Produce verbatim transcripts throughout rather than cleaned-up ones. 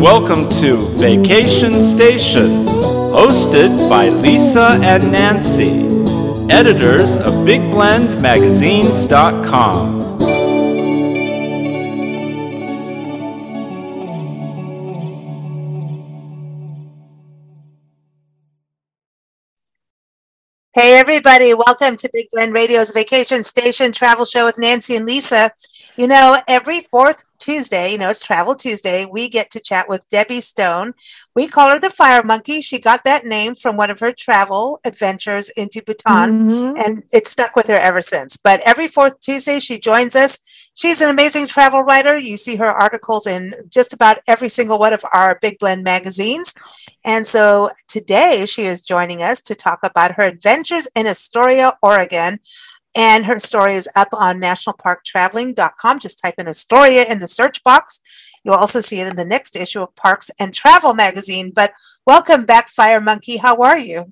Welcome to Vacation Station, hosted by Lisa and Nancy, editors of Big Blend Magazines dot com. Hey everybody, welcome to Big Blend Radio's Vacation Station Travel Show with Nancy and Lisa. You know, every fourth Tuesday, you know, it's Travel Tuesday, we get to chat with Debbie Stone. We call her the Fire Monkey. She got that name from one of her travel adventures into Bhutan, mm-hmm. and it's stuck with her ever since. But every fourth Tuesday, she joins us. She's an amazing travel writer. You see her articles in just about every single one of our Big Blend magazines. And so today she is joining us to talk about her adventures in Astoria, Oregon. And her story is up on national park traveling dot com. Just type in Astoria in the search box. You'll also see it in the next issue of Parks and Travel magazine. But welcome back, Fire Monkey. How are you?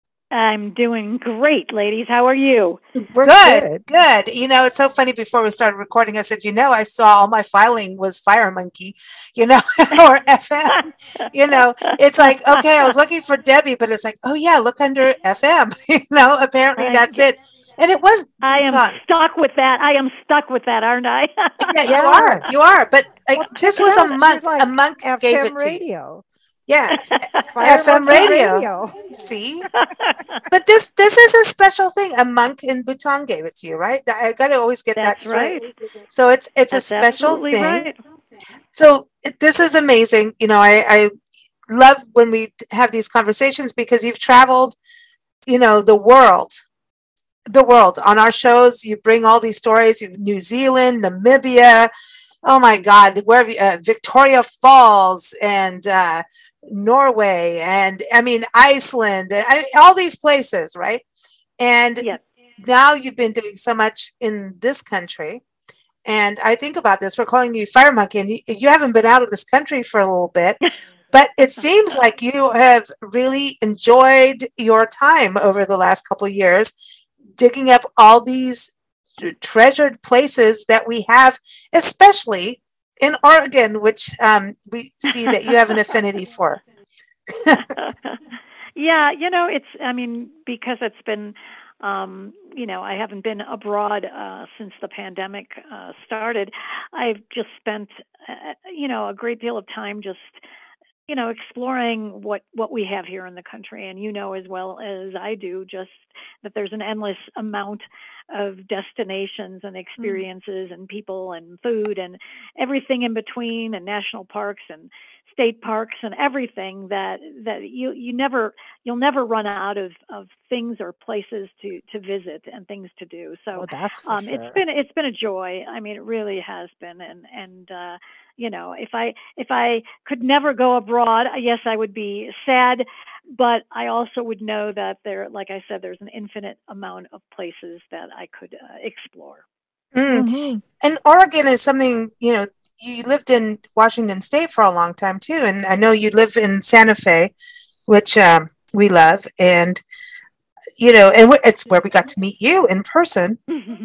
I'm doing great, ladies. How are you? We're good, good, good. You know, it's so funny. Before we started recording, I said, you know, I saw all my filing was Fire Monkey, you know, or F M. You know, it's like, okay, I was looking for Debbie, but it's like, oh, yeah, look under F M. You know, apparently that's it. And it was. I am Bhutan. stuck with that. I am stuck with that, aren't I? Yeah, you are. You are. But like, well, this was a monk. Like a monk F M gave it radio. to you. Yeah, F M radio. radio. See, but this this is a special thing. A monk in Bhutan gave it to you, right? I got to always get That's that straight. Right. So it's it's That's a special thing. Right. So it, this is amazing. You know, I, I love when we have these conversations because you've traveled, you know, the world. The world on our shows. You bring all these stories. You've New Zealand, Namibia. Oh my God, where have you, uh, Victoria Falls and uh, Norway, and I mean Iceland, I, all these places, right? And yes. Now you've been doing so much in this country, and I think about this. We're calling you Fire Monkey, and you, you haven't been out of this country for a little bit. But it seems like you have really enjoyed your time over the last couple of years, digging up all these treasured places that we have, especially in Oregon, which um, we see that you have an affinity for. Yeah, you know, it's, I mean, because it's been, um, you know, I haven't been abroad uh, since the pandemic uh, started. I've just spent, uh, you know, a great deal of time just you know, exploring what, what we have here in the country. And you know as well as I do, just that there's an endless amount of destinations and experiences mm. and people and food and everything in between, and national parks and state parks and everything that, that you, you never, you'll never run out of, of things or places to, to visit and things to do. So well, that's for um, sure. it's been, it's been a joy. I mean, it really has been. And, and, uh, you know, if I, if I could never go abroad, yes, I would be sad, but I also would know that there, like I said, there's an infinite amount of places that I could uh, explore. Mm. Mm-hmm. And Oregon is something, you know, you lived in Washington State for a long time too. And I know you live in Santa Fe, which um, we love. And, you know, and it's where we got to meet you in person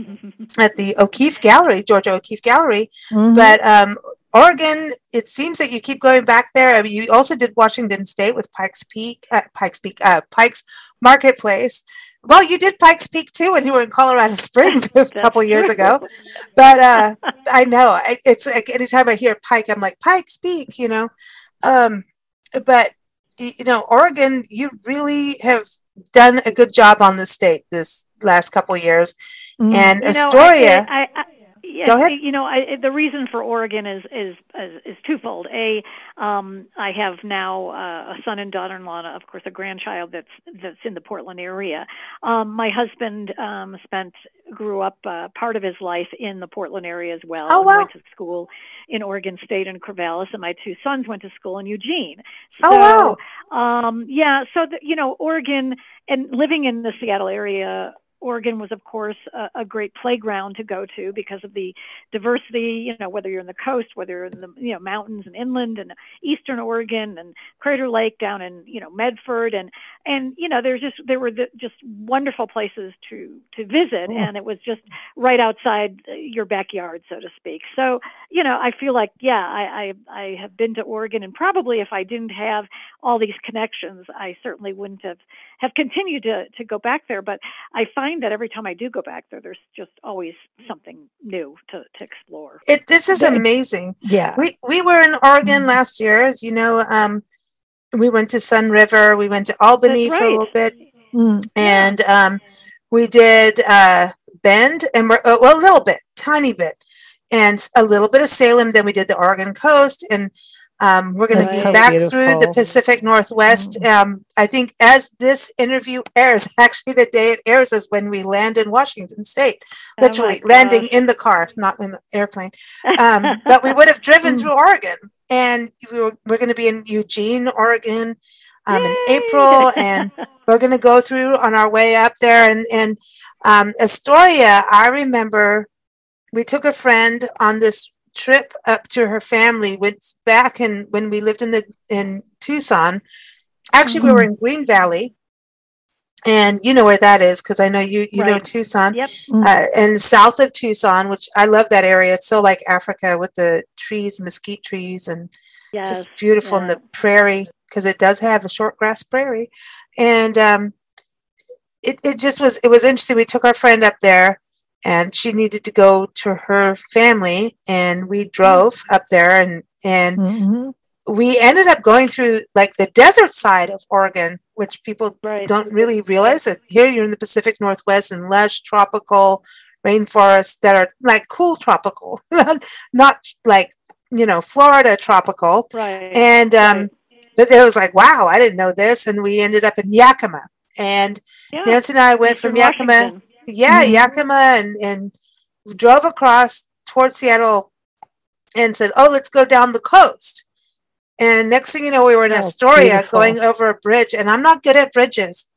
at the O'Keeffe Gallery, Georgia O'Keeffe Gallery. Mm-hmm. But um, Oregon, it seems that you keep going back there. I mean, you also did Washington State with Pikes Peak, uh, Pikes Peak, uh, Pikes Marketplace. Well, you did Pikes Peak too when you were in Colorado Springs a couple years ago. But uh, I know it's like anytime I hear Pike, I'm like Pikes Peak, you know. Um, but you know, Oregon, you really have done a good job on the state this last couple of years, mm. and you Astoria. Know, I, I, I, Yeah, Go ahead. You know, I, the reason for Oregon is is is, is twofold. A, um, I have now uh, a son and daughter-in-law, of course, a grandchild that's that's in the Portland area. Um, my husband um, spent grew up uh, part of his life in the Portland area as well. Oh, wow. And went to school in Oregon State and Corvallis, and my two sons went to school in Eugene. So, oh, wow. Um, yeah, so the, you know, Oregon and living in the Seattle area Oregon was, of course, a, a great playground to go to because of the diversity, you know, whether you're in the coast, whether you're in the, you know, mountains and inland and eastern Oregon and Crater Lake down in, you know, Medford. And, and, you know, there's just, there were the, just wonderful places to, to visit. And it was just right outside your backyard, so to speak. So, you know, I feel like, yeah, I, I, I have been to Oregon, and probably if I didn't have all these connections, I certainly wouldn't have, have continued to, to go back there. But I find that every time I do go back there, there's just always something new to, to explore. It, this is amazing. Yeah. We we were in Oregon last year, as you know. Um, we went to Sun River. We went to Albany That's for a right. little bit, Mm. and um, we did uh, Bend, and we're uh, well, a little bit, tiny bit, and a little bit of Salem. Then we did the Oregon coast, and um, we're going to That's be so back beautiful. through the Pacific Northwest. Um, I think as this interview airs, actually the day it airs is when we land in Washington State, Oh my literally landing gosh. in the car, not in the airplane. Um, but we would have driven through Oregon, and we were, we're going to be in Eugene, Oregon, um, in Yay! April, and we're going to go through on our way up there. And, and um, Astoria, I remember we took a friend on this trip up to her family. Went back in when we lived in the in Tucson. Actually, we were in Green Valley, and you know where that is because I know you you know Right. Tucson. Yep. Uh, and south of Tucson, which I love that area. It's so like Africa with the trees, mesquite trees, and Yes. just beautiful in Yeah. the prairie because it does have a short grass prairie. And um, it it just was it was interesting. We took our friend up there, and she needed to go to her family, and we drove up there, and and Mhm. we ended up going through like the desert side of Oregon, which people Right. don't really realize that here you're in the Pacific Northwest and lush tropical rainforests that are like cool tropical, not like, you know, Florida tropical. Right. And um, Right. but it was like, wow, I didn't know this. And we ended up in Yakima. And Yeah. Nancy and I went Eastern from Yakima, Washington. yeah, Mhm. Yakima, and, and drove across towards Seattle and said, oh, let's go down the coast. And next thing you know, we were in Oh, Astoria beautiful. going over a bridge. And I'm not good at bridges.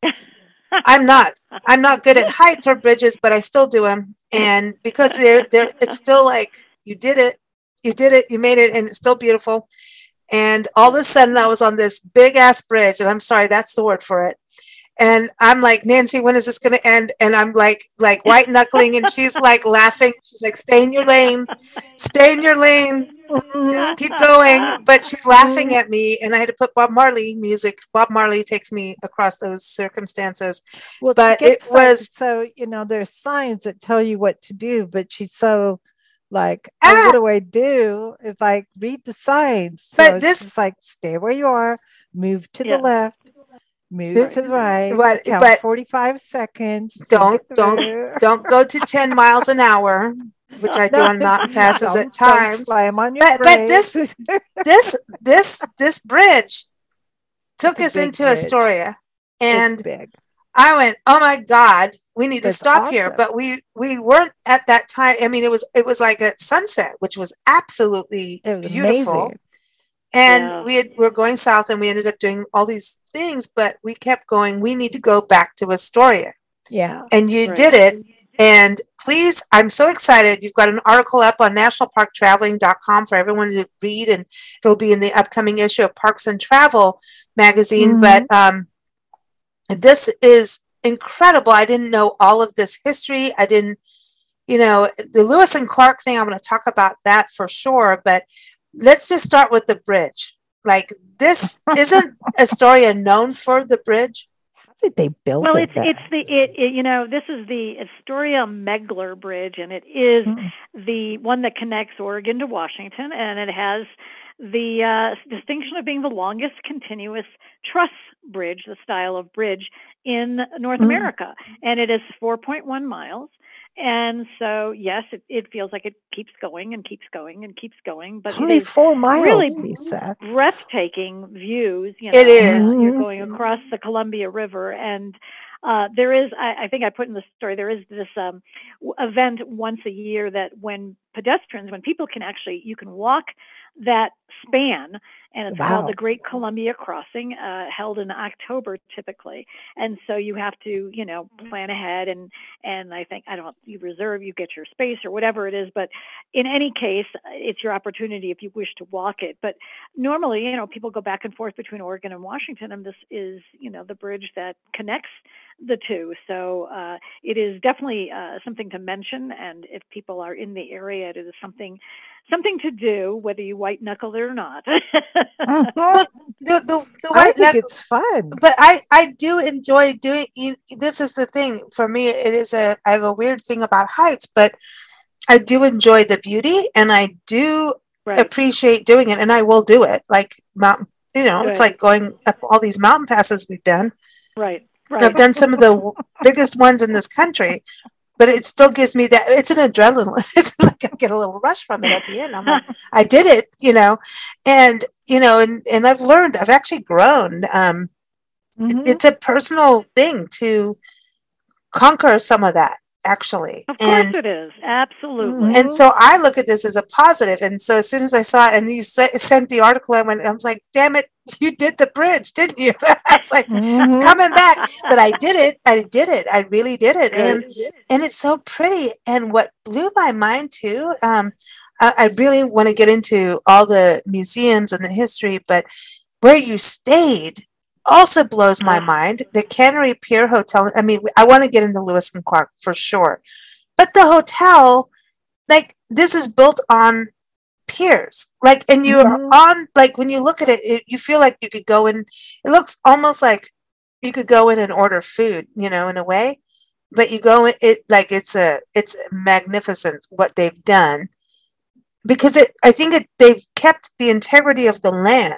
I'm not. I'm not good at heights or bridges, but I still do them. And because they're, they're, it's still like, you did it, you did it, you made it, and it's still beautiful. And all of a sudden, I was on this big ass bridge, and I'm sorry, that's the word for it. And I'm like, Nancy, when is this going to end? And I'm like, like white knuckling, and she's like laughing. She's like, stay in your lane, stay in your lane, just keep going. But she's laughing at me, and I had to put Bob Marley music. Bob Marley takes me across those circumstances. Well, But she gets it like- was- so, you know, there's signs that tell you what to do, but she's so like, Ah! oh, what do I do? It's like, read the signs. So But it's this- just like, stay where you are, move to Yeah. the left, move Move- to the right, But- count but- forty-five seconds. think Don't- it don't- through. Don't go to ten miles an hour, which I do No, on mountain passes don't- at times. Don't slam on your But- but this- brakes. This this this bridge took It's a us big into bridge. Astoria, It's and big. I went, oh my God, we need to That's stop here. awesome. But we we weren't at that time. I mean, it was it was like at sunset, which was absolutely It was beautiful. amazing. And Yeah. we had, we're going south, and we ended up doing all these things, but we kept going. We need to go back to Astoria, Yeah. and you Right. did it. And please, I'm so excited. You've got an article up on national park traveling dot com for everyone to read, and it'll be in the upcoming issue of Parks and Travel magazine. Mhm. But um, this is incredible. I didn't know all of this history. I didn't, you know, the Lewis and Clark thing, I'm going to talk about that for sure. But let's just start with the bridge. Like, this isn't Astoria known for the bridge? How did they build Well, it? it's then? it's the it, it you know this is the Astoria Megler Bridge, and it is Mm. the one that connects Oregon to Washington, and it has the uh, distinction of being the longest continuous truss bridge, the style of bridge in North Mm. America, and it is four point one miles. And so, yes, it, it feels like it keeps going and keeps going and keeps going, but It's it only is four miles, really Lisa. breathtaking views. You know, It is. uh, you're going across the Columbia River, and uh, there is, I, I think I put in the story, there is this um, w- event once a year that when pedestrians, when people can actually, you can walk that span. And it's Wow. called the Great Columbia Crossing, uh, held in October typically. And so you have to, you know, plan ahead, and and I think I don't you reserve, you get your space or whatever it is. But in any case, it's your opportunity if you wish to walk it. But normally, you know, people go back and forth between Oregon and Washington, and this is, you know, the bridge that connects the two. So uh, it is definitely uh, something to mention. And if people are in the area, it is something something to do, whether you white knuckle it or not. Well, the, the, the I white think knuckle, it's fun. but I, I do enjoy doing you- this is the thing for me. It is a I have a weird thing about heights, but I do enjoy the beauty, and I do Right. appreciate doing it, and I will do it. Like mountain, you know, it's Good. like going up all these mountain passes we've done. Right. I've Right. done some of the w- biggest ones in this country, but it still gives me that. It's an adrenaline. It's like I get a little rush from it at the end. I'm like, I did it, you know, and you know, and and I've learned. I've actually grown. Um, it- Mhm. it's a personal thing to conquer some of that, actually, Of course and it is. Absolutely. Mhm. and so I look at this as a positive. And so as soon as I saw it, and you se- sent the article, I went, I was like, damn it, you did the bridge, didn't you? I was like, it's Mhm. coming back, but I did it. I did it. I really did it, and Good. and it's so pretty. And what blew my mind too, um, I, I really want to get into all the museums and the history, but where you stayed also blows my Ah. mind. The Cannery Pier Hotel. I mean, I want to get into Lewis and Clark for sure, but the hotel, like this is built on piers, like, and you're Mhm. on, like when you look at it, it, you feel like you could go in. It looks almost like you could go in and order food, you know, in a way. But you go in, it like it's a it's magnificent what they've done, because it I think it they've kept the integrity of the land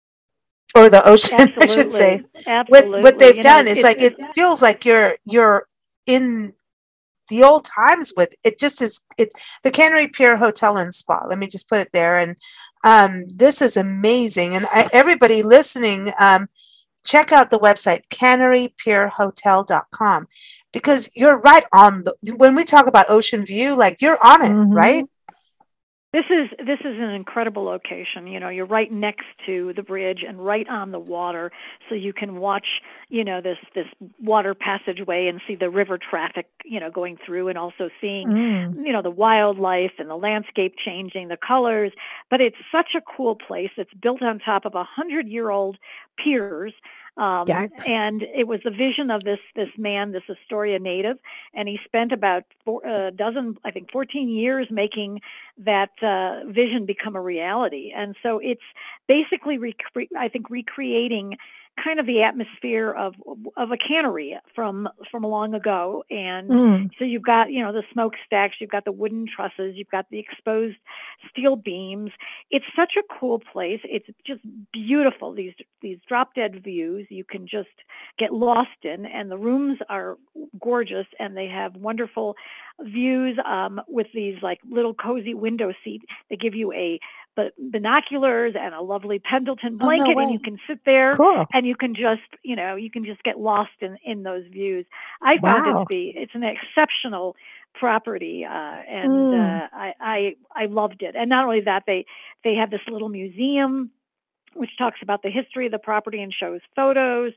or the ocean, I should say. Absolutely. Absolutely. With what they've You know, done, it, it's it, like it feels like you're you're in the old times with it. Just is it's the Cannery Pier Hotel and Spa. Let me just put it there. And um, this is amazing. And I, everybody listening, um, check out the website cannery pier hotel dot com, because you're right on the when we talk about ocean view, like you're on it, Mhm. right? This is this is an incredible location. You know, you're right next to the bridge and right on the water, so you can watch, you know, this this water passageway and see the river traffic, you know, going through, and also seeing, Mm. you know, the wildlife and the landscape changing, the colors. But it's such a cool place. It's built on top of a hundred year old piers. Um, Yikes. and it was the vision of this this man, this Astoria native, and he spent about four, a dozen, I think, fourteen years making that uh, vision become a reality. And so it's basically, rec- I think, recreating kind of the atmosphere of of a cannery from from long ago. And Mm. so you've got, you know, the smokestacks, you've got the wooden trusses, you've got the exposed steel beams. It's such a cool place. It's just beautiful. These these drop dead views you can just get lost in, and the rooms are gorgeous, and they have wonderful views um, with these like little cozy window seats. They give you a but binoculars and a lovely Pendleton Oh, no blanket, and way. you can sit there Cool. and you can just, you know, you can just get lost in, in those views. I found it Wow. to be, it's an exceptional property, uh, and Mm. uh, I, I I loved it. And not only that, they they have this little museum which talks about the history of the property and shows photos,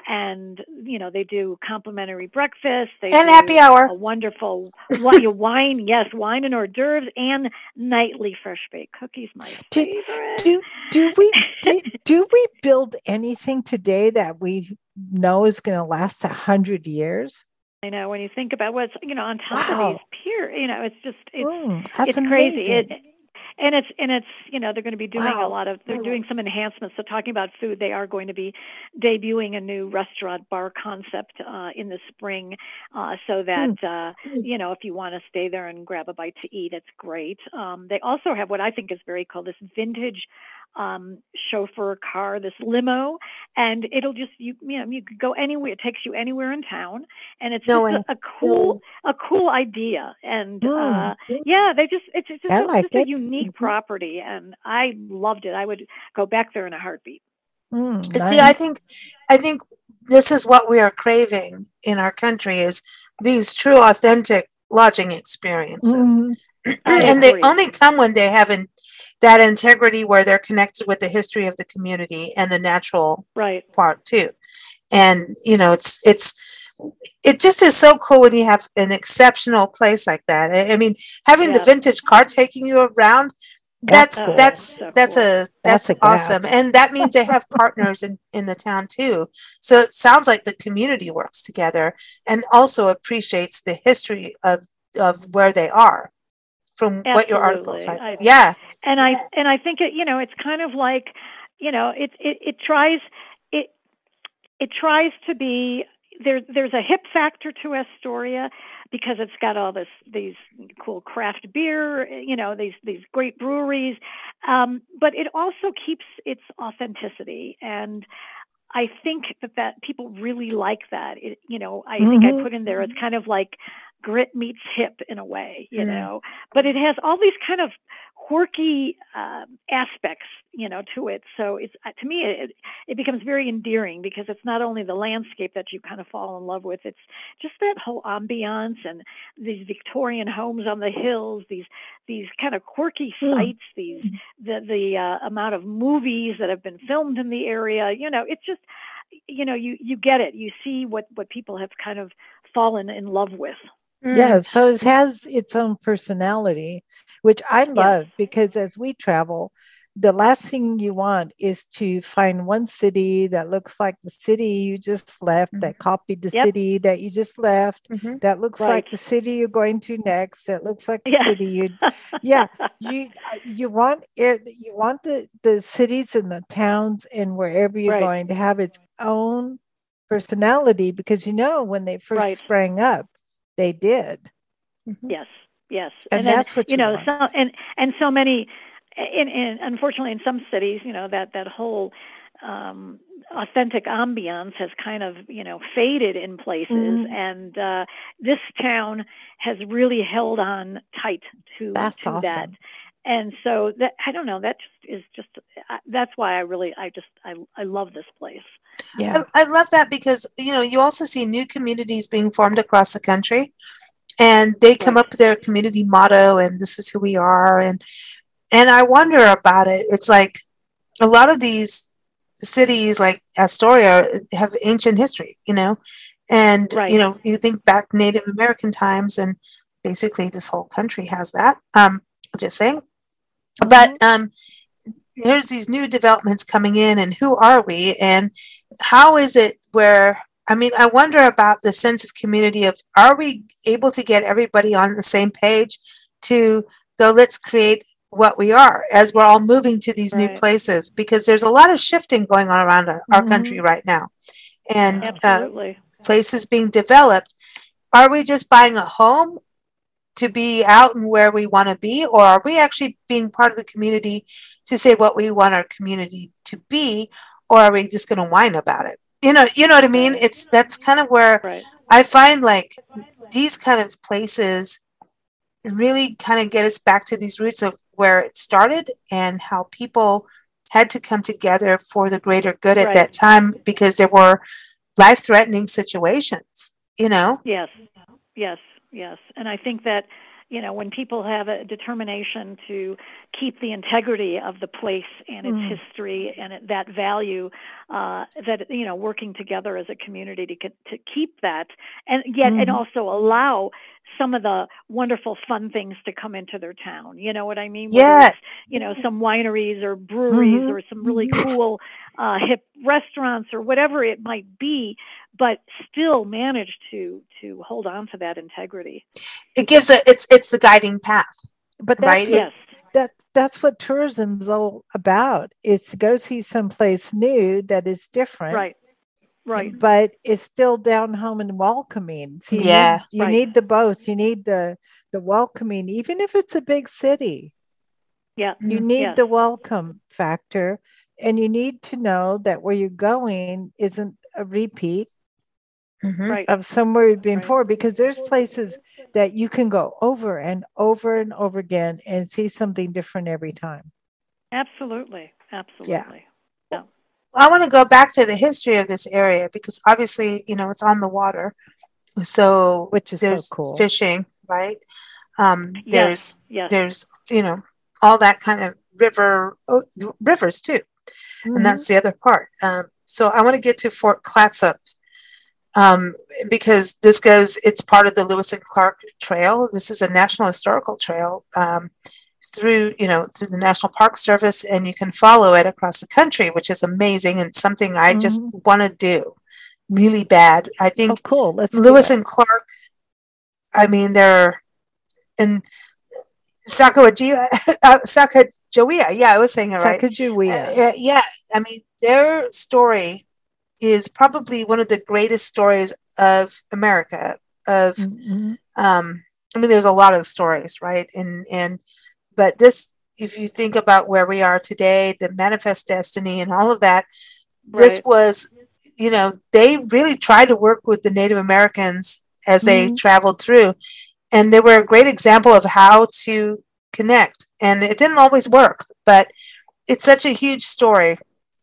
and you know they do complimentary breakfast. They And do happy hour. a wonderful wi- wine, yes, wine and hors d'oeuvres, and nightly fresh baked cookies. My Do, favorite. do, do we do, do we build anything today that we know is going to last a hundred years? I know when you think about what's, you know, on top of Wow. these pier, you know, it's just it's Mm, that's it's crazy. It amazing. and it's and it's you know they're going to be doing a Wow. lot of they're doing some enhancements. So talking about food, they are going to be debuting a new restaurant bar concept uh, in the spring, uh, so that uh, you know if you want to stay there and grab a bite to eat, it's great. Um, they also have what I think is very cool, this vintage um, chauffeur car, this limo, and it'll just you you know you could go anywhere. It takes you anywhere in town, and it's No just way. a, a cool a cool idea. And Mm. uh, yeah, they just it's, it's just, I a, like just a it. unique property, and I loved it. I would go back there in a heartbeat. Mm, See, I nice. think, I think this is what we are craving in our country is these true, authentic lodging experiences, Mhm. I and they agree. only come when they have in, that integrity where they're connected with the history of the community and the natural right. part too. And, you know, it's, it's, it just is so cool when you have an exceptional place like that. I, I mean, having Yeah. the vintage car taking you around, that's, That's Oh, cool. that's, so that's cool. a, That's that's a awesome. gas. And that means they have partners in, in the town too. So it sounds like the community works together and also appreciates the history of, of where they are from what your article Absolutely. said. I, Yeah. and I and I think it, you know, it's kind of like, you know, it it, it tries it it tries to be there. There's a hip factor to Astoria because it's got all this these cool craft beer, you know, these these great breweries, um, but it also keeps its authenticity. And I think that that people really like that. It, you know, I think I Mhm. put in there, it's kind of like grit meets hip in a way, you Mm. know, but it has all these kind of quirky uh, aspects, you know, to it. So it's, uh, to me, it, it becomes very endearing because it's not only the landscape that you kind of fall in love with, it's just that whole ambiance and these Victorian homes on the hills, these, these kind of quirky Mm. sites, these, the, the uh, amount of movies that have been filmed in the area, you know, it's just, you know, you, you get it. You see what, what people have kind of fallen in love with. Yeah, Mm. so it has its own personality, which I love because as we travel, the last thing you want is to find one city that looks like the city you just left, Mhm. that copied the Yep. city that you just left, Mhm. that looks Right. like the city you're going to next, that looks like the Yeah. city you yeah, you uh, you want it you want the the cities and the towns and wherever you're Right. going to have its own personality because you know when they first Right. sprang up, they did. Mhm. Yes, yes, And and then that's what you you know, want. so and and so many, in, in unfortunately in some cities, you know, that that whole um, authentic ambiance has kind of you know faded in places, Mhm. and uh, this town has really held on tight to That's to that, awesome. and so that I don't know, that just is just uh, that's why I really I just I I love this place. Yeah. I, I love that because, you know, you also see new communities being formed across the country and they come Right. up with their community motto and this is who we are. And, and I wonder about it. It's like a lot of these cities like Astoria have ancient history, you know, and, Right. you know, you think back Native American times and basically this whole country has that. Um, just saying. But, Mhm. um, there's these new developments coming in and who are we and how is it where I mean I wonder about the sense of community of are we able to get everybody on the same page to go let's create what we are as we're all moving to these new Right. places because there's a lot of shifting going on around our, our country Mhm. right now and Yeah. uh, Absolutely. places being developed are we just buying a home to be out and where we want to be, or are we actually being part of the community to say what we want our community to be, or are we just going to whine about it? You know, you know what I mean? Right. It's that's kind of where Right. I find like these kind of places really kind of get us back to these roots of where it started and how people had to come together for the greater good at Right. that time because there were life-threatening situations, you know? Yes, yes, yes. And I think that, you know, when people have a determination to keep the integrity of the place and its Mm. history and it, that value, uh, that, you know, working together as a community to, to keep that and yet, and Mhm. also allow some of the wonderful fun things to come into their town. You know what I mean? Whether Yeah. it's, you know, some wineries or breweries Mhm. or some really cool, uh, hip restaurants or whatever it might be, but still manage to to hold on to that integrity. It gives a it's it's the guiding path, But that's right? what Yes, that that's what tourism's all about. Is to go see someplace new that is different, right, right, but it's still down home and welcoming. So you Yeah. need you right. need the both. You need the the welcoming, even if it's a big city. Yeah, You Mhm. need yes, the welcome factor, and you need to know that where you're going isn't a repeat Mhm. right, of somewhere you've been right. before, because there's places that you can go over and over and over again and see something different every time. Absolutely, Yeah. absolutely. Yeah, I want to go back to the history of this area because obviously, you know, it's on the water. So Which is so there's cool. fishing, right? Um, yes, there's yes, there's, you know, all that kind of river oh, rivers too, mm-hmm. and that's the other part. Um, so I want to get to Fort Clatsop um, because this goes. It's part of the Lewis and Clark Trail. This is a National Historical Trail um, through you know through the National Park Service, and you can follow it across the country, which is amazing and something I mm-hmm. just want to do really bad. I think oh, cool. Let's Lewis and Clark. I mean, they're in Sacagawea, uh, Sacagawea. Yeah, I was saying it right. Sacagawea. Uh, yeah, I mean, their story is probably one of the greatest stories of America. Of, mm-hmm. um, I mean, there's a lot of stories, right? And and but this, if you think about where we are today, the Manifest Destiny and all of that, right. This was, you know, they really tried to work with the Native Americans as they mm-hmm. traveled through. And they were a great example of how to connect. And it didn't always work, but it's such a huge story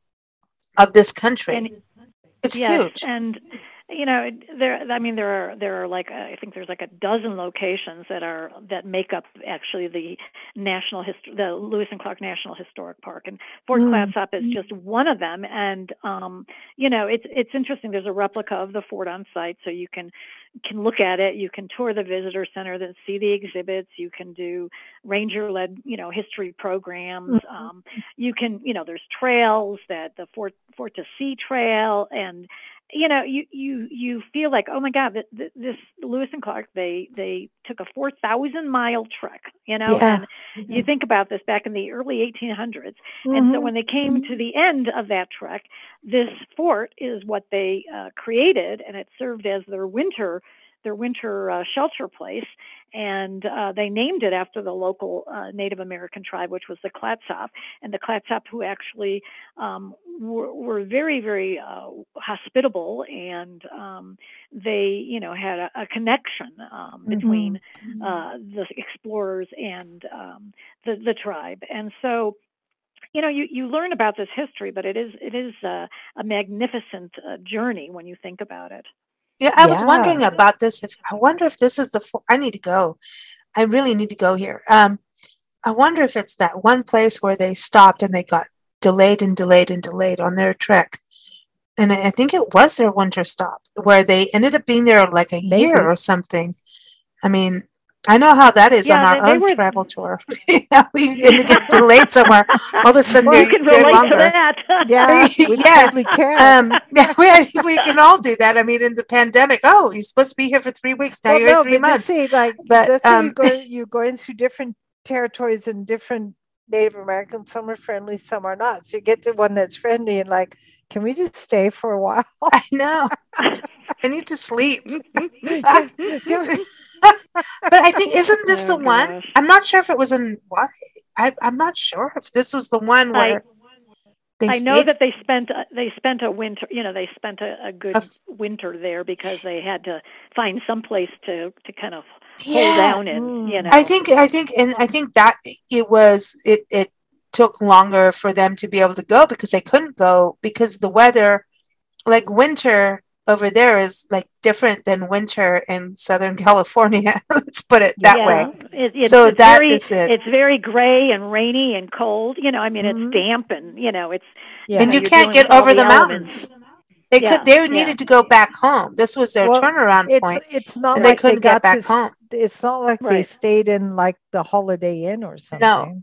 of this country. And, it's yes, huge. And, you know, there, I mean, there are, there are like, I think there's like a dozen locations that are, that make up actually the National History, the Lewis and Clark National Historic Park. And Fort mm. Clatsop is just one of them. And, um, you know, it's, it's interesting. There's a replica of the fort on site, so you can, can look at it. You can tour the visitor center, then see the exhibits. You can do ranger-led, you know, history programs. Mm-hmm. Um, you can, you know, there's trails that the Fort Fort to Sea Trail, and you know, you you you feel like, oh my God, this, this Lewis and Clark, they they took a four thousand mile trek, you know, yeah. and mm-hmm. you think about this back in the early eighteen hundreds, mm-hmm. and so when they came to the end of that trek, this fort is what they uh, created, and it served as their winter their winter uh, shelter place, and uh, they named it after the local uh, Native American tribe, which was the Clatsop, and the Clatsop, who actually um, were, were very, very uh, hospitable, and um, they, you know, had a, a connection um, mm-hmm. between uh, the explorers and um, the the tribe, and so. You know, you, you learn about this history, but it is it is uh, a magnificent uh, journey when you think about it. Yeah, I yeah. was wondering about this. If I wonder if this is the. I need to go. I really need to go here. Um, I wonder if it's that one place where they stopped and they got delayed and delayed and delayed on their trek, and I think it was their winter stop where they ended up being there like a Maybe. year or something. I mean. I know how that is yeah, on our they, they own were... travel tour. You know, we end up getting delayed somewhere. All of a sudden, well, they're, you can they're relate longer. To that. Yeah, we yeah. we can. Um, yeah, we, we can all do that. I mean, in the pandemic, oh, you're supposed to be here for three weeks. Now well, you're no, here three but months. See, like, but um, you're, going, you're going through different territories and different Native Americans. Some are friendly, some are not. So you get to one that's friendly and like, can we just stay for a while? I know. I need to sleep. But I think, isn't this oh, the gosh. one? I'm not sure if it was in what. I, I'm not sure if this was the one where I, they I stayed. know that they spent uh, they spent a winter. You know, they spent a, a good a f- winter there because they had to find some place to, to kind of yeah. hold down in. You know, I think I think and I think that it was it it took longer for them to be able to go because they couldn't go because the weather, like winter. Over there is like different than winter in Southern California. Let's put it that yeah. way. It, it, so it's that very, is it. It's very gray and rainy and cold. You know, I mean, mm-hmm. it's damp and you know, it's yeah. and you can't get over the, the mountains. They yeah. could. They yeah. needed to go back home. This was their well, turnaround it's, point. It's not and like they couldn't they get back to, home. It's not like right. they stayed in like the Holiday Inn or something. No.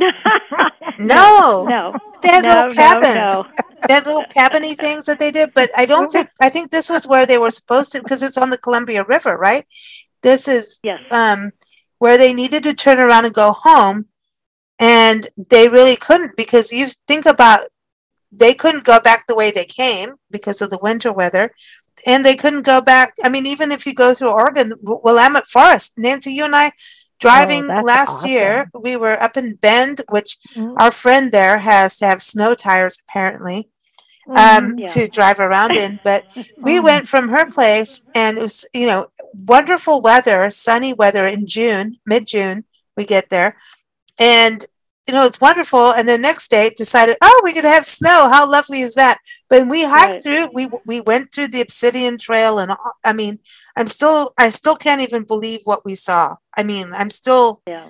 no, no, they had no, little cabins. No, no. They had little cabiny things that they did, but I don't think. I think this was where they were supposed to, because it's on the Columbia River, right? This is yes. um, where they needed to turn around and go home, and they really couldn't because you think about they couldn't go back the way they came because of the winter weather, and they couldn't go back. I mean, even if you go through Oregon, Willamette Forest, Nancy, you and I. Driving oh, last awesome. year, we were up in Bend, which mm-hmm. our friend there has to have snow tires, apparently, um, mm-hmm. yeah. to drive around in. But we mm-hmm. went from her place, and it was, you know, wonderful weather, sunny weather in June, mid-June, we get there. And, you know, it's wonderful. And the next day decided, oh, we're going to have snow. How lovely is that? But we hiked right. through, we we went through the Obsidian Trail, and I mean, I'm still, I still can't even believe what we saw. I mean, I'm still, yeah.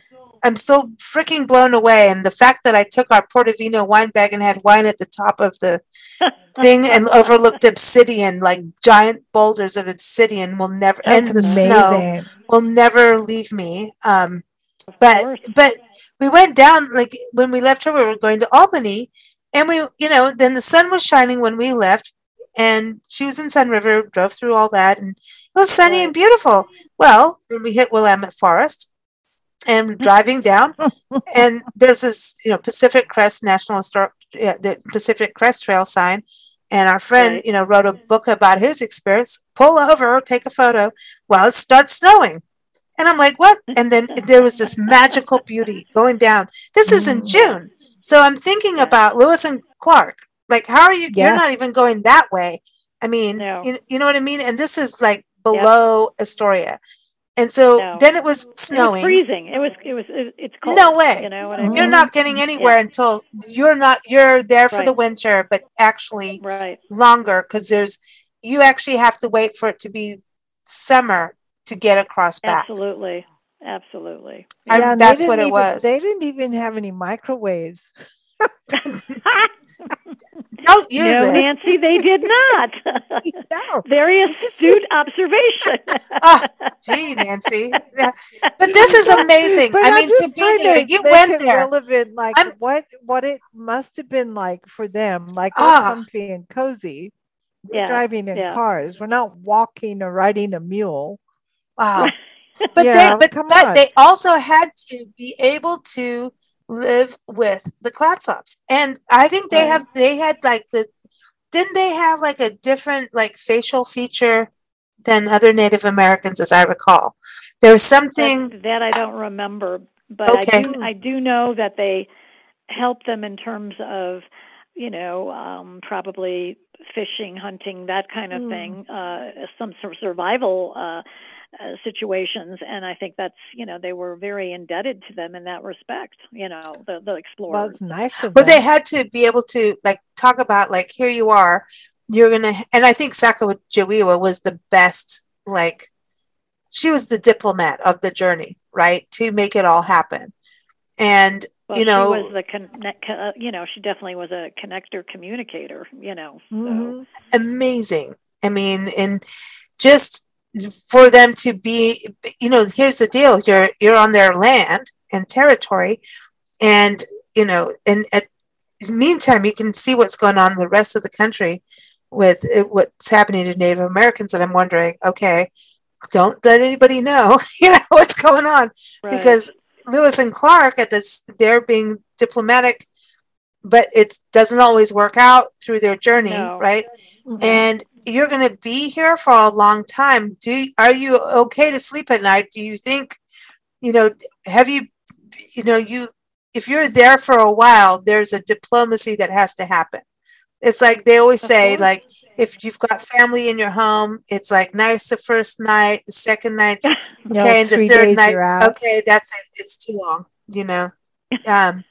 I'm still freaking blown away. And the fact that I took our Portofino wine bag and had wine at the top of the thing and overlooked obsidian, like giant boulders of obsidian, will never, That's and the snow amazing. will never leave me. Um, Of but course. but we went down, like when we left her, we were going to Albany, and we, you know, then the sun was shining when we left, and she was in Sun River, drove through all that, and it was sunny and Right. beautiful. Well, then we hit Willamette Forest, and we're driving down, and there's this, you know, Pacific Crest National Historic, yeah, the Pacific Crest Trail sign, and our friend, Right. you know, wrote a book about his experience. Pull over, take a photo. Well, it starts snowing. And I'm like, what? And then there was this magical beauty going down. This is in Mm. June. So I'm thinking Yeah. about Lewis and Clark. Like, how are you? You're Yeah. not even going that way. I mean, No. you, you know what I mean? And this is like below Astoria. And so No. then it was It was snowing. freezing. It was. It was. It, it's cold. No way. You know what I Mhm. mean? You're not getting anywhere until you're not, you're there for the Right. winter, but actually Right. longer, because there's, you actually have to wait for it to be summer to get across back. Absolutely. Absolutely. I- Yeah, and they that's what didn't it even- was. They didn't even have any microwaves. Don't use no, it. Nancy, they did not. No. Very astute observation. Ah, gee, Nancy. Yeah. But this is amazing. But I I'm mean, to just be trying there, to you make went it there. relevant, like I'm- what what it must have been like for them. Like Ah. we're comfy and cozy. We're Yeah, driving in yeah. cars. We're not walking or riding a mule. Wow. But Yeah, they, but, come but on. they also had to be able to live with the Clatsops, and I think they Right. have. They had like the. Didn't they have like a different like facial feature than other Native Americans, as I recall? There was something. That, that I don't remember, but Okay. I do. I do know that they helped them in terms of, you know, um, probably fishing, hunting, that kind of Mm. thing, uh, some sort of survival uh, uh, situations, and I think that's, you know, they were very indebted to them in that respect. You know, the the Well, explorers. it's nice of But they them. had to be able to like talk about like, here you are, you're gonna, and I think Sacagawea was the best, like she was the diplomat of the journey, right, to make it all happen. And Well, you know, she was the connect. Uh, you know, she definitely was a connector, communicator. You know, so Mhm. amazing. I mean, and just for them to be, you know, here's the deal: you're you're on their land and territory, and you know, and at the meantime, you can see what's going on in the rest of the country with it, what's happening to Native Americans. And I'm wondering, okay, don't let anybody know, you know, what's going on, right. because Lewis and Clark at this, they're being diplomatic, but it doesn't always work out through their journey, No. right? Mhm. And you're going to be here for a long time. Do are you okay to sleep at night? Do you think, you know, have you, you know, you if you're there for a while, there's a diplomacy that has to happen. It's like they always Of say, course. like if you've got family in your home, it's like nice the first night, the second night's No, okay, and the three third days night, you're out. okay, that's it. It's too long, you know. Um,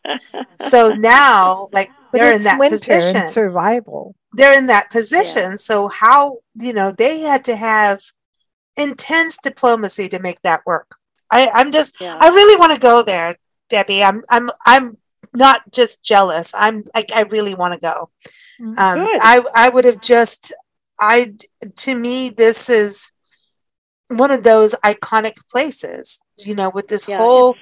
so now, like But they're in it's that winter position. and survival. They're in that position. So how, you know, they had to have intense diplomacy to make that work. I, I'm just, Yeah. I really want to go there, Debbie. I'm, I'm, I'm not just jealous. I'm like, I really want to go. Mhm. Um, Good. I, I would have just, I, to me, this is one of those iconic places, you know, with this Yeah, whole,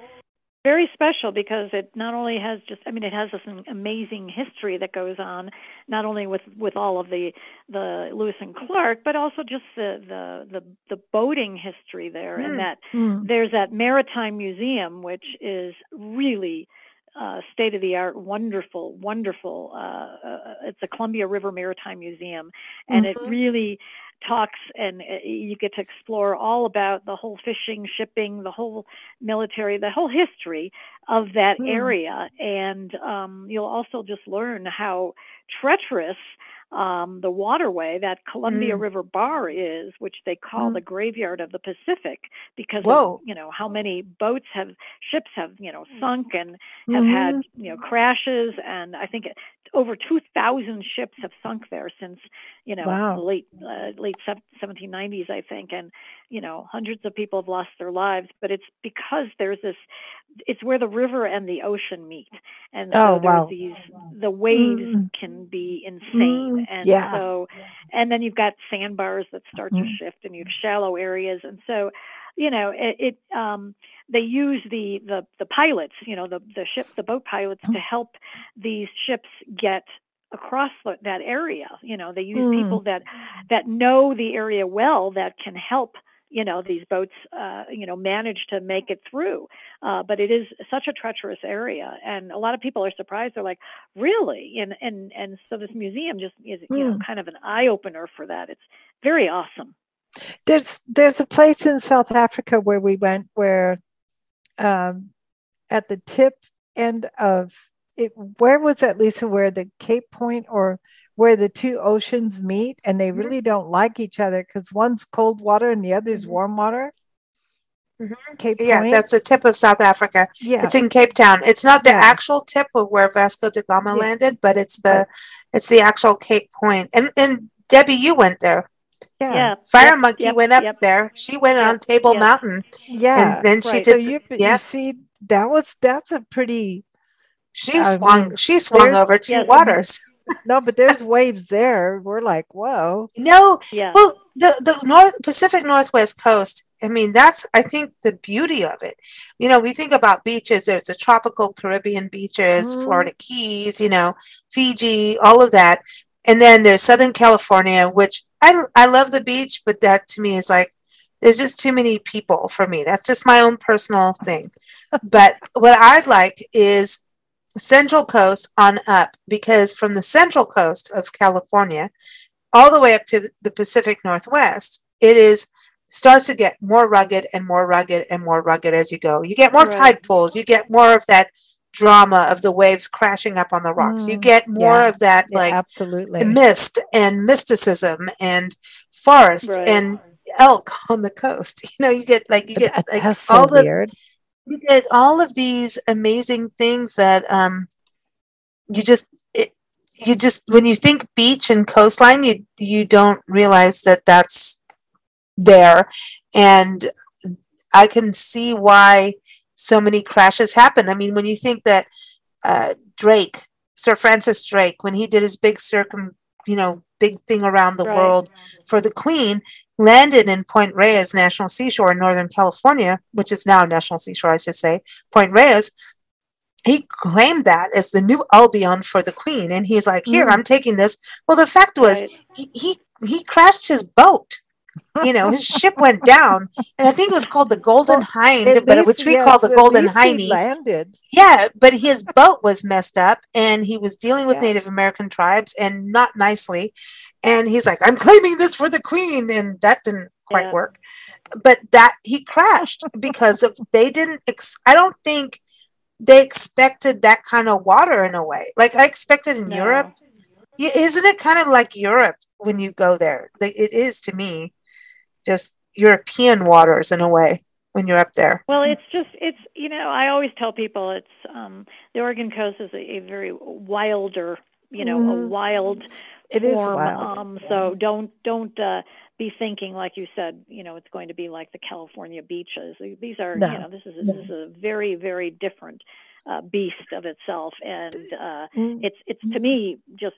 Very special because it not only has just, I mean, it has this amazing history that goes on, not only with, with all of the the Lewis and Clark, but also just the the the, the boating history there, Hmm. and that Mm. there's that maritime museum, which is really uh, state of the art, wonderful, wonderful. Uh, uh, it's the Columbia River Maritime Museum, and Mhm. it really talks, and uh, you get to explore all about the whole fishing, shipping, the whole military, the whole history of that Hmm. area. And um, you'll also just learn how treacherous um, the waterway, that Columbia Mm. River Bar is, which they call Mm. the graveyard of the Pacific, because Whoa. of, you know, how many boats have, ships have, you know, sunk and have Mhm. had, you know, crashes. And I think over two thousand ships have sunk there since, you know, Wow. the late uh, late seventeen nineties, I think, and you know, hundreds of people have lost their lives. But it's because there's this, it's where the river and the ocean meet, and Oh, so there's wow. these, the waves Mm, can be insane, mm, and yeah. so, and then you've got sandbars that start to Mm, shift, and you have shallow areas, and so, you know, it. it um, they use the, the the pilots, you know, the the ship, the boat pilots, to help these ships get across the, that area. You know, they use mm, people that that know the area well, that can help, you know, these boats, uh, you know, manage to make it through. Uh, but it is such a treacherous area, and a lot of people are surprised. They're like, really? And and and so this museum just is, you know, mm. kind of an eye opener for that. It's very awesome. There's there's a place in South Africa where we went where um, at the tip end of it, where was that, Lisa, where the Cape Point or where the two oceans meet and they really don't like each other because one's cold water and the other's Mhm. warm water? Mhm. Cape Yeah, Point? that's the tip of South Africa. Yeah, It's in Cape Town. It's not the yeah, actual tip of where Vasco da Gama yeah. landed, but it's But the it's the actual Cape Point. And and Debbie, you went there. yeah, Yeah. Fire Yep. Monkey Yep. went up Yep. there. She went on Yep. Table Yes. Mountain, yeah, and then she Right. So did. you The, you yeah, see that was that's a pretty, she I swung. mean, She swung there's over two Yes. waters. no, but there's waves there. We're like, whoa. No, Yeah. well, the the North Pacific Northwest coast. I mean, that's I think the beauty of it. You know, we think about beaches. There's the tropical Caribbean beaches, Mm, Florida Keys. You know, Fiji, all of that, and then there's Southern California, which I I love the beach, but that to me is like there's just too many people for me. That's just my own personal thing. But what I'd like is Central Coast on up, because from the Central Coast of California all the way up to the Pacific Northwest, it is starts to get more rugged and more rugged and more rugged as you go. You get more Right. tide pools. You get more of that drama of the waves crashing up on the rocks. You mm, get more yeah, of that yeah, like absolutely. mist and mysticism and forest Right. and elk on the coast. You know, you get like you get That, like that's so all the weird. you get all of these amazing things that um you just it, you just when you think beach and coastline, you you don't realize that that's there, and I can see why so many crashes happen. I mean, when you think that uh, Drake, Sir Francis Drake, when he did his big circum, you know, big thing around the Right. world for the Queen, landed in Point Reyes National Seashore in Northern California, which is now National Seashore, I should say, Point Reyes. He claimed that as the new Albion for the Queen, and he's like, "Here, Mm. I'm taking this." Well, the fact was, Right. he he, he crashed his boat. You know, his ship went down, and I think it was called the Golden Well, Hind, at but least, which we call yes, the at Golden least he Hiney. landed. Yeah, but his boat was messed up, and he was dealing with Yeah. Native American tribes, and not nicely. And he's like, "I'm claiming this for the Queen," and that didn't quite Yeah. work. But that he crashed because of they didn't. Ex- I don't think they expected that kind of water in a way. Like I expected in Europe. No. Yeah, isn't it kind of like Europe when you go there? Like, it is to me, just European waters in a way when you're up there. Well, it's just it's you know I always tell people it's um, the Oregon coast is a, a very wilder you know a Mhm. wild It is form. wild. Um, so don't don't uh, be thinking like you said. You know it's going to be like the California beaches. These are No. you know this is this is a very very different uh, beast of itself, and uh, Mm. it's it's to me just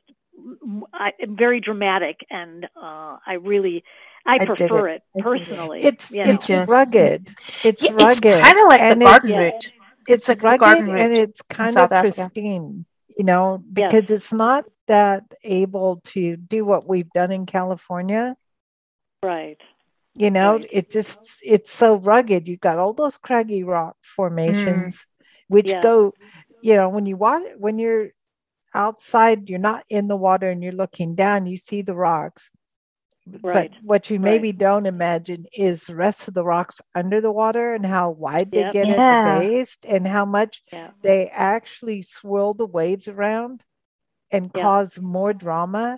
I, very dramatic, and uh, I really I, I dig prefer it. it personally. It's you Me know. it's too. rugged. It's Yeah, it's rugged, kind of like the and garden it's Yeah. route. It's it's like the rugged, garden and route it's in kind of South Africa. pristine. You know, Yes. because it's not that able to do what we've done in California. Right. You know, Right. it just it's so rugged. You've got all those craggy rock Mm. formations, which Yeah. go, you know, when you watch when you're outside, you're not in the water and you're looking down, you see the rocks. Right. But what you Right. maybe don't imagine is the rest of the rocks under the water and how wide they Yep. get at the Yeah. base and how much Yeah. they actually swirl the waves around and Yeah. cause more drama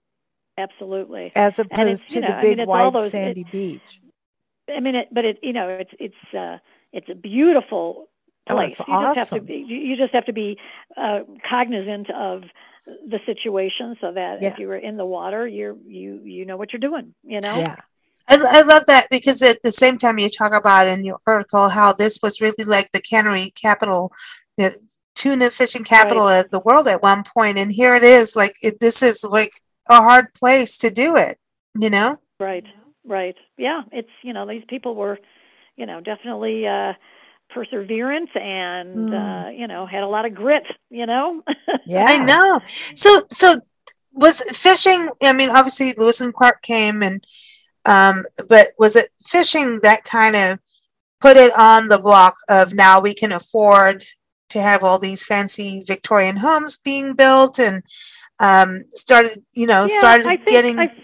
Absolutely. as And it's opposed you to know the I mean big it's all wide those. It, sandy beach. I mean it, but it you know it's it's uh it's a beautiful place. Oh, you awesome. just have to be. You just have to be uh, cognizant of the situation, so that yeah. if you were in the water, you're you you know what you're doing. You know. Yeah. I, I love that, because at the same time you talk about in your article how this was really like the cannery capital, the tuna fishing capital Right. of the world at one point, and here it is, like it, this is like a hard place to do it, you know? Right. Right. Yeah. It's you know these people were, you know, definitely uh, perseverant and Mm. uh, you know had a lot of grit. You know. Yeah. I know. So, so was fishing? I mean, obviously Lewis and Clark came, and um, but was it fishing that kind of put it on the block of now we can afford to have all these fancy Victorian homes being built, and um, started, you know, Yeah, started I think getting. I.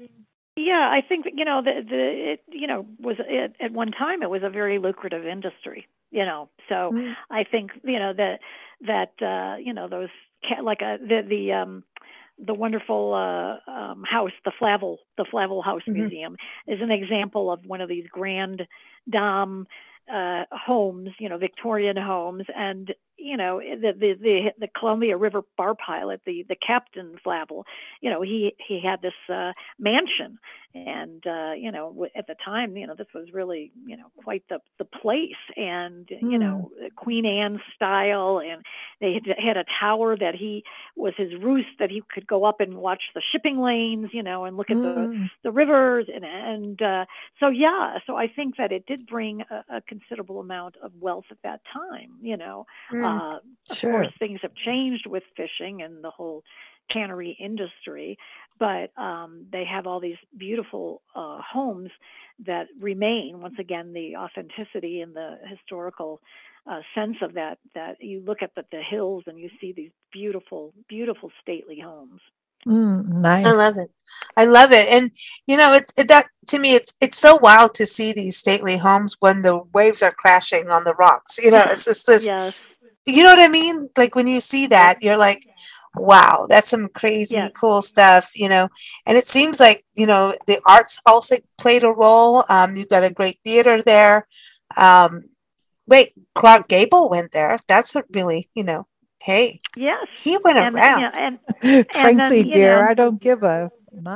Yeah, I think that, you know the the it, you know was it, at one time it was a very lucrative industry. You know, so Mm. I think you know that that uh, you know those ca- like a, the the um the wonderful uh, um, house, the Flavel the Flavel House Mhm. Museum is an example of one of these grand dame uh, homes, you know, Victorian homes, and you know the the the, the Columbia River bar pilot, the the Captain Flavel, you know, he he had this uh, mansion, and uh, you know at the time, you know, this was really you know quite the the place, and you Mm. know Queen Anne style, and they had, had a tower that he was his roost that he could go up and watch the shipping lanes, you know, and look at the Mm. the rivers, and and uh, so yeah, so I think that it did bring a, a considerable amount of wealth at that time. You know, Mm. uh, of Sure. course things have changed with fishing and the whole cannery industry, but um, they have all these beautiful uh, homes that remain. Once again, the authenticity and the historical uh, sense of that. That you look at the, the hills and you see these beautiful, beautiful, stately homes. Mm. I Nice. love it. I love it. And you know, it's it, that to me, it's it's so wild to see these stately homes when the waves are crashing on the rocks. You know, it's just this. Yes. You know what I mean? Like when you see that, Yep. you're like, wow, that's some crazy Yeah. cool stuff. You know, and it seems like you know the arts also played a role. Um, you've got a great theater there. Um, wait, Clark Gable went there. That's a really, you know, hey, Yes. he went And you around. know, and and Frankly, then you dear, know. I don't give a not.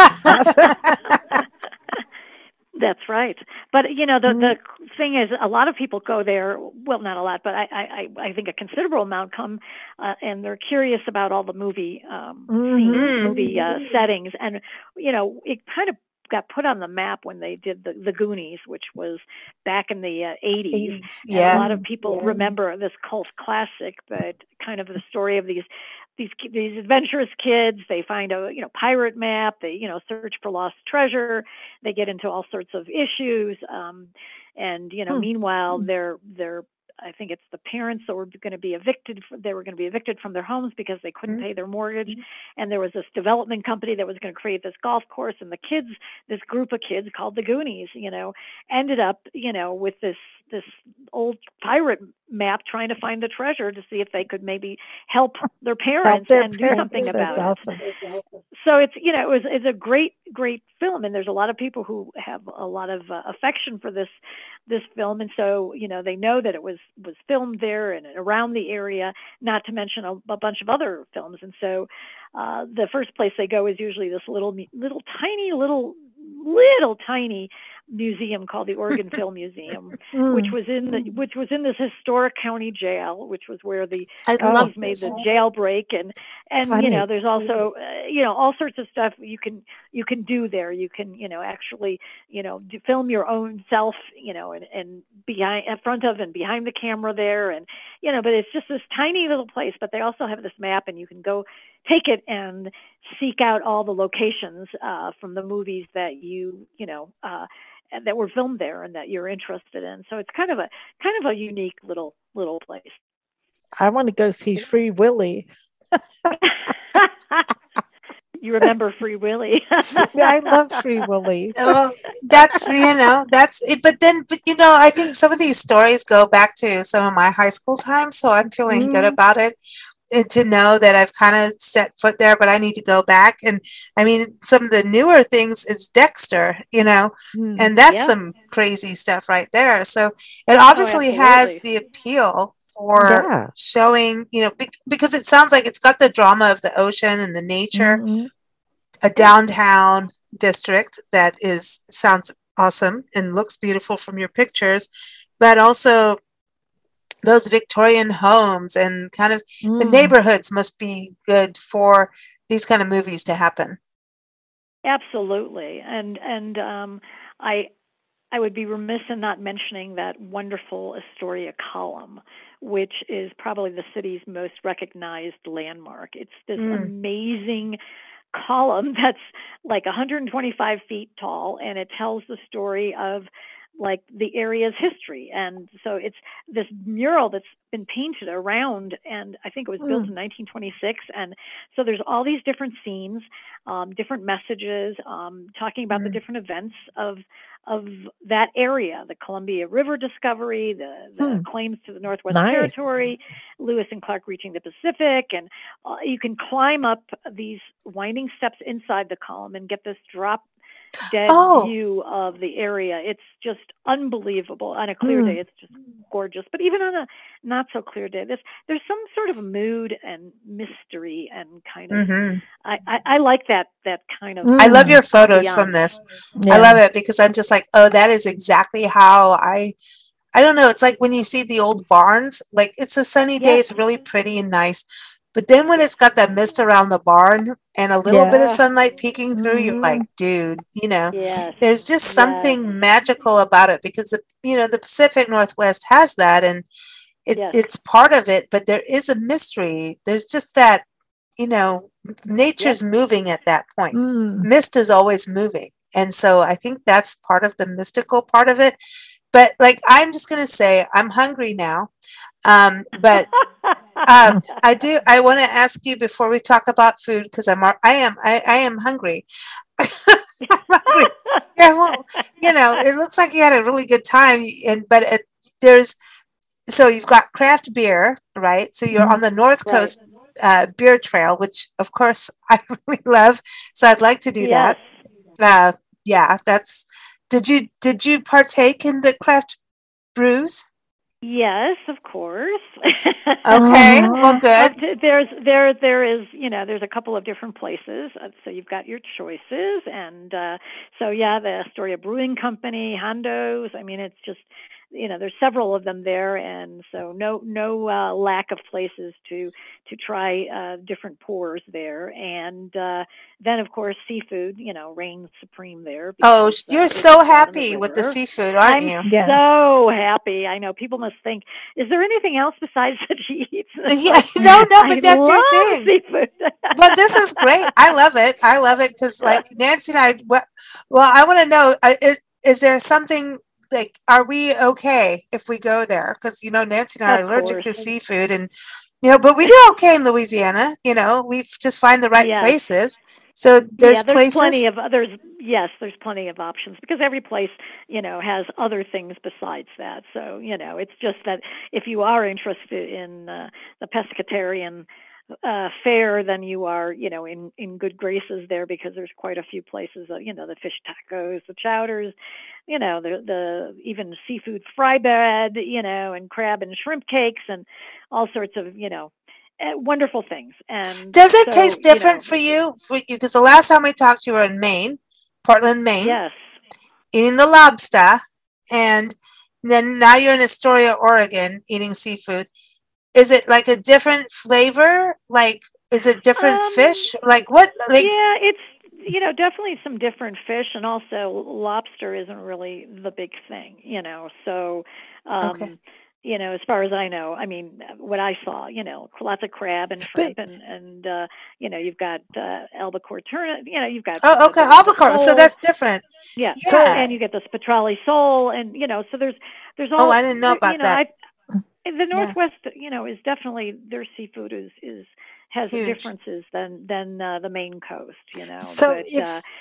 That's right. But you know, the Mm. the thing is, a lot of people go there. Well, not a lot, but I I, I think a considerable amount come, uh, and they're curious about all the movie um, scenes, Mhm. movie uh, settings, and you know, it kind of got put on the map when they did the, the Goonies, which was back in the uh, eighties, eighties, and a yeah. lot of people remember this cult classic, but kind of the story of these these these adventurous kids. They find a you know pirate map. They you know search for lost treasure. They get into all sorts of issues, um, and you know Hmm. meanwhile they're they're I think it's the parents that were going to be evicted. They were going to be evicted from their homes because they couldn't Mhm. pay their mortgage, and there was this development company that was going to create this golf course. And the kids, this group of kids called the Goonies, you know, ended up, you know, with this this old pirate map, trying to find the treasure to see if they could maybe help their Help parents their and do something parents. That's about it. awesome. So it's you know it was it's a great great film, and there's a lot of people who have a lot of uh, affection for this this film, and so you know they know that it was was filmed there and around the area, not to mention a, a bunch of other films. And so uh, the first place they go is usually this little little tiny little little tiny museum called the Oregon Film Museum, which Mm. was in the which was in this historic county jail, which was where the I love Goonies made this. the jailbreak. and and you Funny. know there's also uh, you know all sorts of stuff you can you can do there. You can you know actually you know do, film your own self, you know and and behind in front of and behind the camera there, and you know but it's just this tiny little place. But they also have this map, and you can go take it and seek out all the locations uh, from the movies that you you know uh, that were filmed there and that you're interested in. So it's kind of a kind of a unique little little place. I want to go see Free Willy. You remember Free Willy? I love Free Willy. Well, that's you know that's it. But then, but you know, I think some of these stories go back to some of my high school times, so I'm feeling good Mm. about it. and to know that I've kind of set foot there, but I need to go back. And I mean, some of the newer things is Dexter, you know, mm. and that's yeah. some crazy stuff right there. So it obviously oh, has the appeal for yeah. showing, you know, be- because it sounds like it's got the drama of the ocean and the nature, mm-hmm. a downtown district that is sounds awesome and looks beautiful from your pictures, but also those Victorian homes and kind of mm. the neighborhoods must be good for these kind of movies to happen. Absolutely. And and um, I I would be remiss in not mentioning that wonderful Astoria column, which is probably the city's most recognized landmark. It's this mm. amazing column that's like one hundred twenty-five feet tall, and it tells the story of like the area's history. And so it's this mural that's been painted around, and I think it was built mm. in nineteen twenty-six. And so there's all these different scenes, um, different messages, um, talking about mm. the different events of of that area, the Columbia River discovery, the, the mm. claims to the Northwest nice. Territory, Lewis and Clark reaching the Pacific. And uh, you can climb up these winding steps inside the column and get this drop dead oh. view of the area. It's just unbelievable. On a clear mm. day, it's just gorgeous. But even on a not so clear day, there's there's some sort of mood and mystery and kind of. Mm-hmm. I, I, I like that that kind of. I love your photos beyond. From this. Yeah. I love it because I'm just like, oh, that is exactly how I. I don't know. It's like when you see the old barns. Like it's a sunny day. Yes. It's really pretty and nice. But then when it's got that mist around the barn and a little yeah. bit of sunlight peeking through, mm-hmm. you're like, dude, you know, yes. there's just something yes. magical about it because, the, you know, the Pacific Northwest has that and it, yes. it's part of it, but there is a mystery. There's just that, you know, nature's yes. moving at that point. Mm. Mist is always moving. And so I think that's part of the mystical part of it. But like, I'm just going to say I'm hungry now. Um, but um, I do. I want to ask you before we talk about food because I'm. I am. I, I am hungry. I'm hungry. Yeah. Well, you know, it looks like you had a really good time, and but it, there's so you've got craft beer, right? So you're mm-hmm. on the North Coast right. uh, Beer Trail, which of course I really love. So I'd like to do yes. that. Uh, yeah, that's. Did you did you partake in the craft brews? Yes, of course. Okay, well, good. Uh, there's there there is you know there's a couple of different places, uh, so you've got your choices, and uh, so yeah, the Astoria Brewing Company, Hondo's. I mean, it's just you know there's several of them there, and so no no uh, lack of places to to try uh, different pours there, and uh, then of course seafood you know reigns supreme there. Because, oh, you're uh, so happy the with the seafood, aren't I'm you? I'm yeah. so happy. I know people must think, is there anything else besides the cheese? Yeah, like, no, no, but I that's your thing. Seafood. But this is great. I love it. I love it because like Nancy and I. Well, well I want to know uh, is is there something. Like, are we okay if we go there? Because, you know, Nancy and I are allergic to seafood and, you know, but we do okay in Louisiana. You know, we just find the right yes. places. So there's, yeah, there's places. plenty of others. Yes, there's plenty of options because every place, you know, has other things besides that. So, you know, it's just that if you are interested in uh, the pescatarian uh, fare, then you are, you know, in, in good graces there because there's quite a few places, uh, you know, the fish tacos, the chowders, you know, the the even seafood fry bread, you know, and crab and shrimp cakes and all sorts of, you know, uh, wonderful things. And does it so, taste different you know, for you? For you, because the last time we talked, you were in Maine, Portland, Maine. Yes. Eating the lobster, and then now you're in Astoria, Oregon, eating seafood. Is it like a different flavor? Like, is it different um, fish? Like what? Like, yeah, it's, you know, definitely some different fish, and also lobster isn't really the big thing, you know. So, um, okay. you know, as far as I know, I mean, what I saw, you know, lots of crab and shrimp, but, and and uh, you know, you've got uh, albacore tuna, you know, you've got oh, okay, albacore. So that's different. Yeah. yeah. So, and you get the petrale sole, and you know, so there's there's all. Oh, I didn't know about you know, that. I, the Northwest, yeah. you know, is definitely their seafood is is has Huge. differences than than uh, the Maine coast, you know. So but, if uh,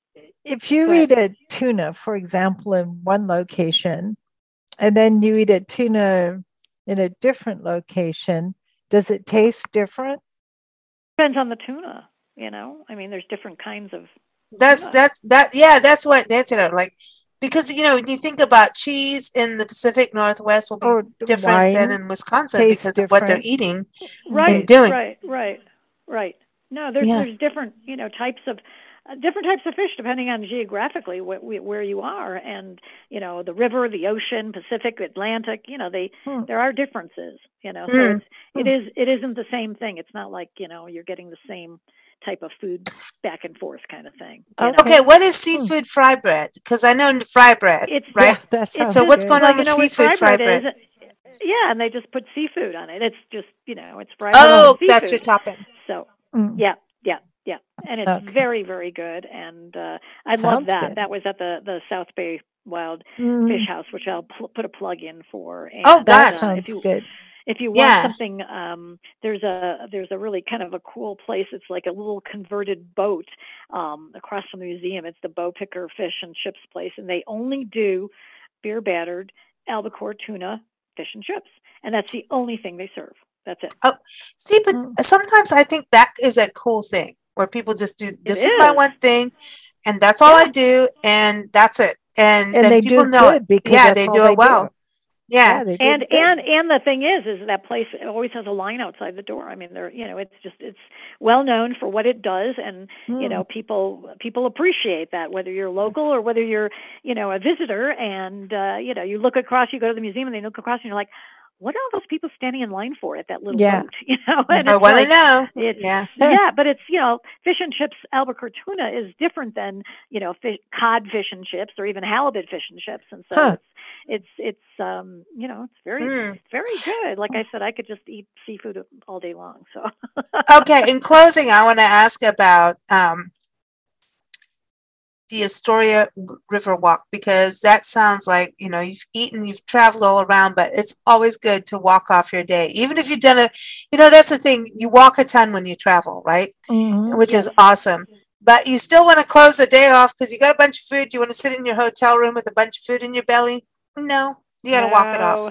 if you eat a tuna, for example, in one location, and then you eat a tuna in a different location, Does it taste different? Depends on the tuna, you know. I mean, there's different kinds of That's tuna. that's that yeah, that's what that's it. Like because you know, when you think about cheese in the Pacific Northwest will be Or different than wine in Wisconsin tastes because of what they're different? eating and Right, doing. right, right, right. No, there's Yeah. there's different, you know, types of uh, different types of fish depending on geographically wh- wh- where you are, and you know, the river, the ocean, Pacific, Atlantic. You know, they Hmm. there are differences. You know, so Mm. it's it is it isn't the same thing. It's not like, you know, you're getting the same type of food back and forth kind of thing. You know? Okay, Okay. what is Hmm. seafood fry bread? Because I know fry bread, It's right? Yeah, that it's sounds So what's just going good. on like, you with know what seafood fry fry bread bread? is. Yeah, and they just put seafood on it. It's just, you know, it's fried up Oh, with that's your seafood. topping. So Mm. yeah, yeah, yeah, and it's Okay. very, very good. And uh, I love Sounds that. good. That was at the the South Bay Wild Mm. Fish House, which I'll pl- put a plug in for. Oh And That gosh. uh, if sounds you good. if you want Yeah. something, um, there's a there's a really kind of a cool place. It's like a little converted boat um, across from the museum. It's the Bow Picker Fish and Chips place, and they only do beer battered albacore tuna fish and chips, and that's the only thing they serve. That's it. Oh, see, but Mm. sometimes I think that is a cool thing where people just do It this is my is. one thing, and that's all I Yeah. do, and that's it. And And then they do people it know it. good because Yeah, that's they all do they it well. do. Yeah. Yeah, they do And it good. and and the thing is, is that place always has a line outside the door. I mean, they're, you know, it's just it's well known for what it does, and you know, Mm. people people appreciate that, whether you're local or whether you're, you know, a visitor. And uh, you know, you look across, you go to the museum, and they look across, and you're like, what are all those people standing in line for at that little Yeah. boat? You know, and I it's want to like know. it's Yeah. yeah, but it's, you know, fish and chips albacore tuna is different than, you know, fish, cod fish and chips or even halibut fish and chips, and so Huh. it's it's it's um you know, it's very Mm. it's very good. Like I said, I could just eat seafood all day long. So Okay, in closing, I want to ask about um, the Astoria River Walk because that sounds like, you know, you've eaten, you've traveled all around, but it's always good to walk off your day. Even if you've done a, you know, that's the thing, you walk a ton when you travel, right? Mhm. Which yes, is awesome. But you still want to close the day off because you got a bunch of food. You want to sit in your hotel room with a bunch of food in your belly? No, you got to walk it off. no,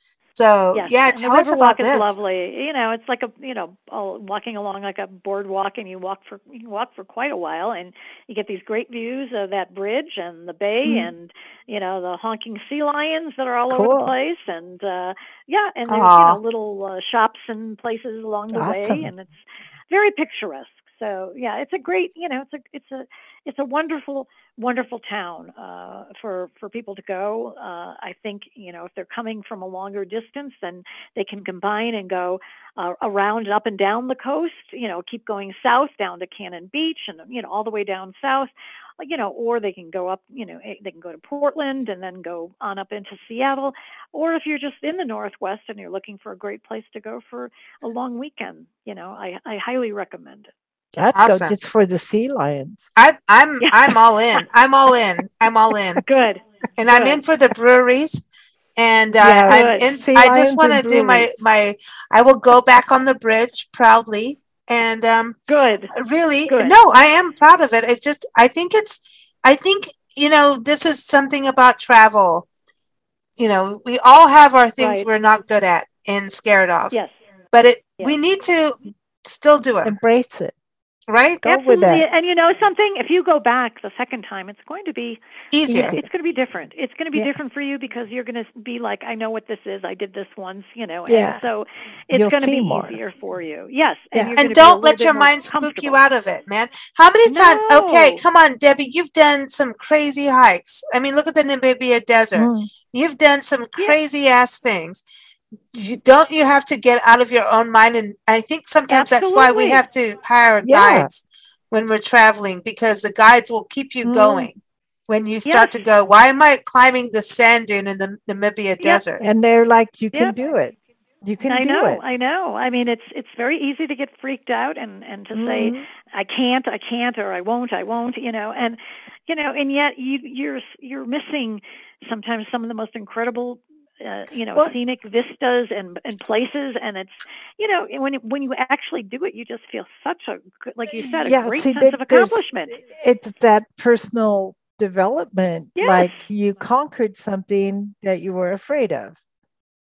So, yes, yeah, and the tell us river about walk is this. lovely. You know, it's like a, you know, all- walking along like a boardwalk, and you walk for you can walk for quite a while, and you get these great views of that bridge and the bay, Mm. and you know, the honking sea lions that are all over the Cool. place, and uh, yeah, and there's, you know, Aw, little uh, shops and places along the way, Awesome. and it's very picturesque. So yeah, it's a great, you know, it's a it's a it's a wonderful wonderful town uh, for for people to go. Uh, I think, you know, if they're coming from a longer distance, then they can combine and go uh, around up and down the coast. You know, keep going south down to Cannon Beach, and you know, all the way down south. uh, You know, or they can go up. You know, eh, they can go to Portland and then go on up into Seattle. Or if you're just in the Northwest and you're looking for a great place to go for a long weekend, you know, I, I highly recommend it. I'd go awesome. just for the sea lions. I, I'm Yeah, I'm all in. I'm all in. I'm all in. good, And I'm in good, for the breweries. And uh, Yeah, I'm good. in. sea I just lions want to and do my breweries. my. I will go back on the bridge proudly. And um, Good, really, good. no, I am proud of it. It's just I think it's. I think you know this is something about travel. You know, we all have our things Right. we're not good at and scared of, Yes. but it Yes. we need to still do it, Embrace it. right? Go with Absolutely. that. And you know something? If you go back the second time, it's going to be Easier. Easier. it's going to be different. It's going to be Yeah. different for you because you're going to be like, I know what this is. I did this once, you know, Yeah. and so it's You'll going to see be more. easier for you. Yes, Yeah. and you're going And to be a don't little let bit your more mind spook you comfortable. out of it, man. How many times? Okay, No. come on, Debbie. You've done some crazy hikes. I mean, look at the Namibia desert. Mm. You've done some Yeah. crazy ass things. You don't you have to get out of your own mind, and I think sometimes that's why we Absolutely. have to hire Yeah. guides when we're traveling because the guides will keep you Mm. going. When you Yes. start to go, why am I climbing the sand dune in the Namibia Yep. desert? And they're like, you can Yep. do it. You can I do know, it. I know. I mean, it's it's very easy to get freaked out and and to say, Mhm. I can't, I can't, or I won't, I won't. You know, and you know, and yet you you're you're missing sometimes some of the most incredible, uh, you know, Well, scenic vistas and and places. And it's, you know, when it, when you actually do it, you just feel such a good- like you said, a yeah, great see, sense there, of there's accomplishment. it's that personal development, Yes, like you conquered something that you were afraid of.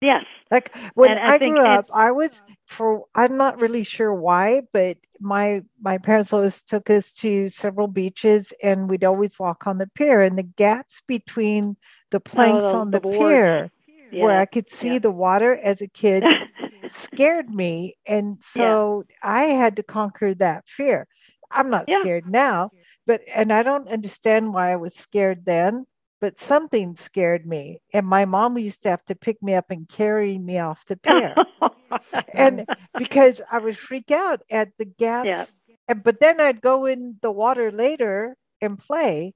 Yes. Like when And I I think grew up, it's I was for I'm not really sure why, but my my parents always took us to several beaches and we'd always walk on the pier and the gaps between the planks oh on the, the the boards. pier where Yeah. I could see Yeah. the water as a kid scared me. And Yeah. so I had to conquer that fear. I'm not Yeah. scared now, but and I don't understand why I was scared then, but something scared me. And my mom used to have to pick me up and carry me off the pier. And because I would freak out at the Yeah. gaps, and, but then I'd go in the water later and play.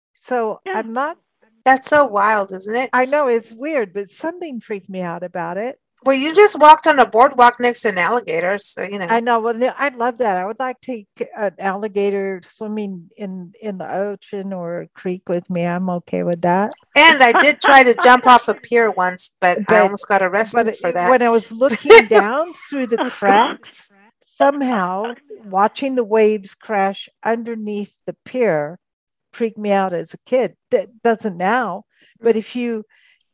So Yeah. I'm not, That's so wild, isn't it? I know it's weird, but something freaked me out about it. Well, you just walked on a boardwalk next to an alligator, so you know. I know. Well, yeah, I'd love that. I would like to take an alligator swimming in in the ocean or a creek with me. I'm okay with that. And I did try to jump off a pier once, but I But almost got but arrested for it- that. when I was looking down through the Oh, God. cracks, somehow watching the waves crash underneath the pier freaked me out as a kid. That doesn't now. But if you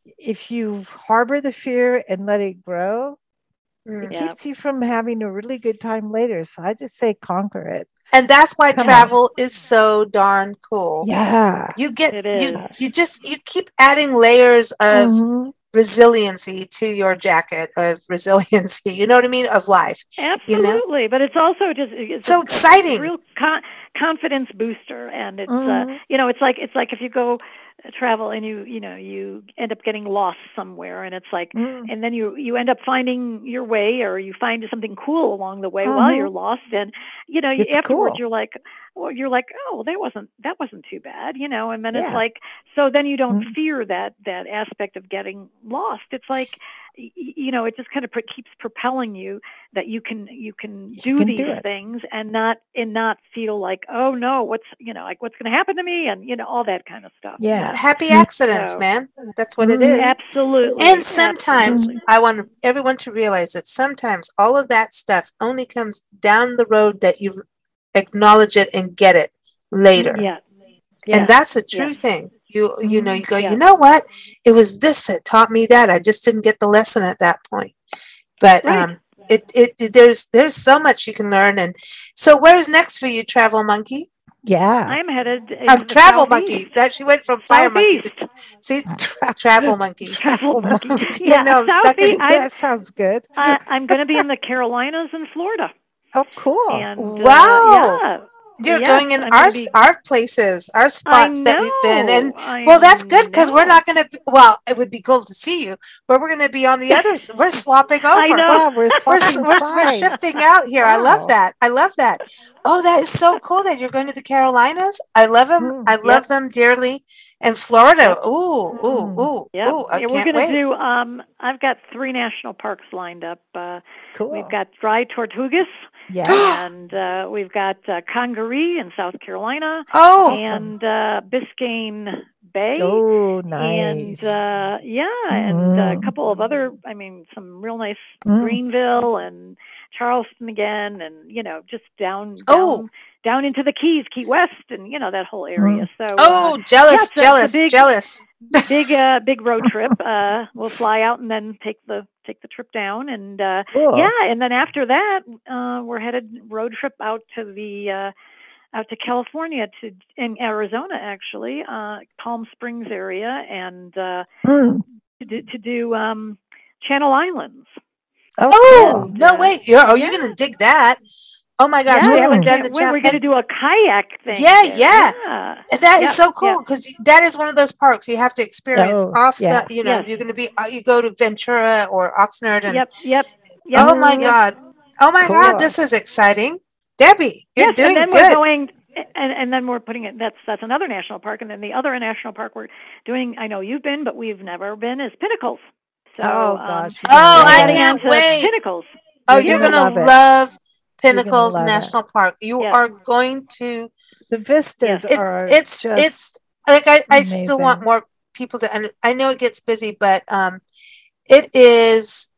if you harbor the fear and let it grow, it Mm. Yeah. keeps you from having a really good time later. So I just say conquer it. And that's why Come on. travel is so darn cool. Yeah. You get It you is. you just you keep adding layers of Mhm. resiliency to your jacket of resiliency. You know what I mean? Of life. You know? Absolutely, but it's also just it's So a, exciting. a real con- confidence booster, and it's uh, Mhm. you know it's like it's like if you go travel and you you know you end up getting lost somewhere, and it's like Mhm. and then you you end up finding your way, or you find something cool along the way while you're Mhm. lost, and you know It's afterwards cool. you're like, well, you're like, oh, that wasn't that wasn't too bad, you know, and then it's Yeah. like so then you don't Mhm. fear that that aspect of getting lost. It's like y- y- you know it just kind of pro- keeps propelling you that you can you can You do can these do it. things and not and not feel like, oh no, what's you know like what's going to happen to me, and you know all that kind of stuff. Yeah. Happy Mhm. accidents, So man. That's what it Mhm. is. absolutely, And sometimes absolutely. I want everyone to realize that sometimes all of that stuff only comes down the road that you acknowledge it and get it later. Yeah, And Yeah. that's a true yes, thing. You you know, Mhm. you go, yeah, you know what? It was this that taught me that. I just didn't get the lesson at that point. But right. um it, it it- there's there's so much you can learn. And so where's next for you, Travel Monkey? Yeah. I'm headed Um, into the Travel southeast. Monkey. That she went from Fire Monkey to Southeast. see Tra- Travel Monkey. Travel monkey. You Yeah, know, I'm stuck southeast. in I'm That sounds good. I, I'm going to be in the Carolinas and Florida, Oh, cool. and uh, Wow. yeah, You're yes, going in I'm our going to s- be. our places, our I spots that we've been, and know. I well, that's good because we're know. not going to. Well, it would be cool to see you, but we're going to be on the other. s- We're swapping over. I know. Wow, we're We're, s- swapping we're we're sides. shifting out here. I love Wow. that. I love that. Oh, that is so cool that you're going to the Carolinas. I love them. Mm. I Yep. love them dearly. And Florida. Yep. Ooh, ooh, Mm. ooh, Yep. ooh! I Yeah, we're can't going to wait. do. Um, I've got three national parks lined up. Uh, we've Cool. got Dry Tortugas, Yeah. and uh, we've got uh, Congaree in South Carolina, Oh, Awesome. and uh, Biscayne Bay. Oh, And nice. uh, yeah, and uh, a Mm. couple of other, I mean, some real nice Mm. Greenville and Charleston again, and you know, just down, oh, down, down into the Keys, Key West, and you know that whole area. Mm. So uh, oh! yeah, Jealous, it's a, it's a jealous, big, jealous. big, uh, big road trip. Uh, we'll fly out and then take the take the trip down, and uh, Cool. yeah, and then after that, uh, we're headed road trip out to the. Uh, out to California to in Arizona actually, uh, Palm Springs area, and uh, Mm. to do, to do um, Channel Islands. Oh, Oh cool. And no! uh, Wait, you're oh, yeah, you're gonna dig that. Oh my gosh, we yes, I haven't Mm. done the can't wait. challenge. We're going to And do a kayak thing yeah, there. yeah, Yeah, and that is yep, so yep, cool because that is one of those parks you have to experience Oh, off the. yeah. You know, yes, you're gonna be. uh, You go to Ventura or Oxnard, and yep, yep, yep, oh my Mm. yep. God, oh my God, Cool. this is exciting, Debbie. You're Yes, and doing then we're good. going, and, and then we're putting it. That's that's another national park, and then the other national park we're doing. I know you've been, but we've never been. Is Pinnacles. So Oh, um, gosh. You're Oh, going to we're love I heading it. on can't to wait. Pinnacles. Oh, You're you're going to Yeah. gonna love it. love You're going to Pinnacles love it. National Park. You Yes. are going to. The Yes. vistas It, are it's just it's like I, I still want amazing. more people to. And I know it gets busy, but um, it is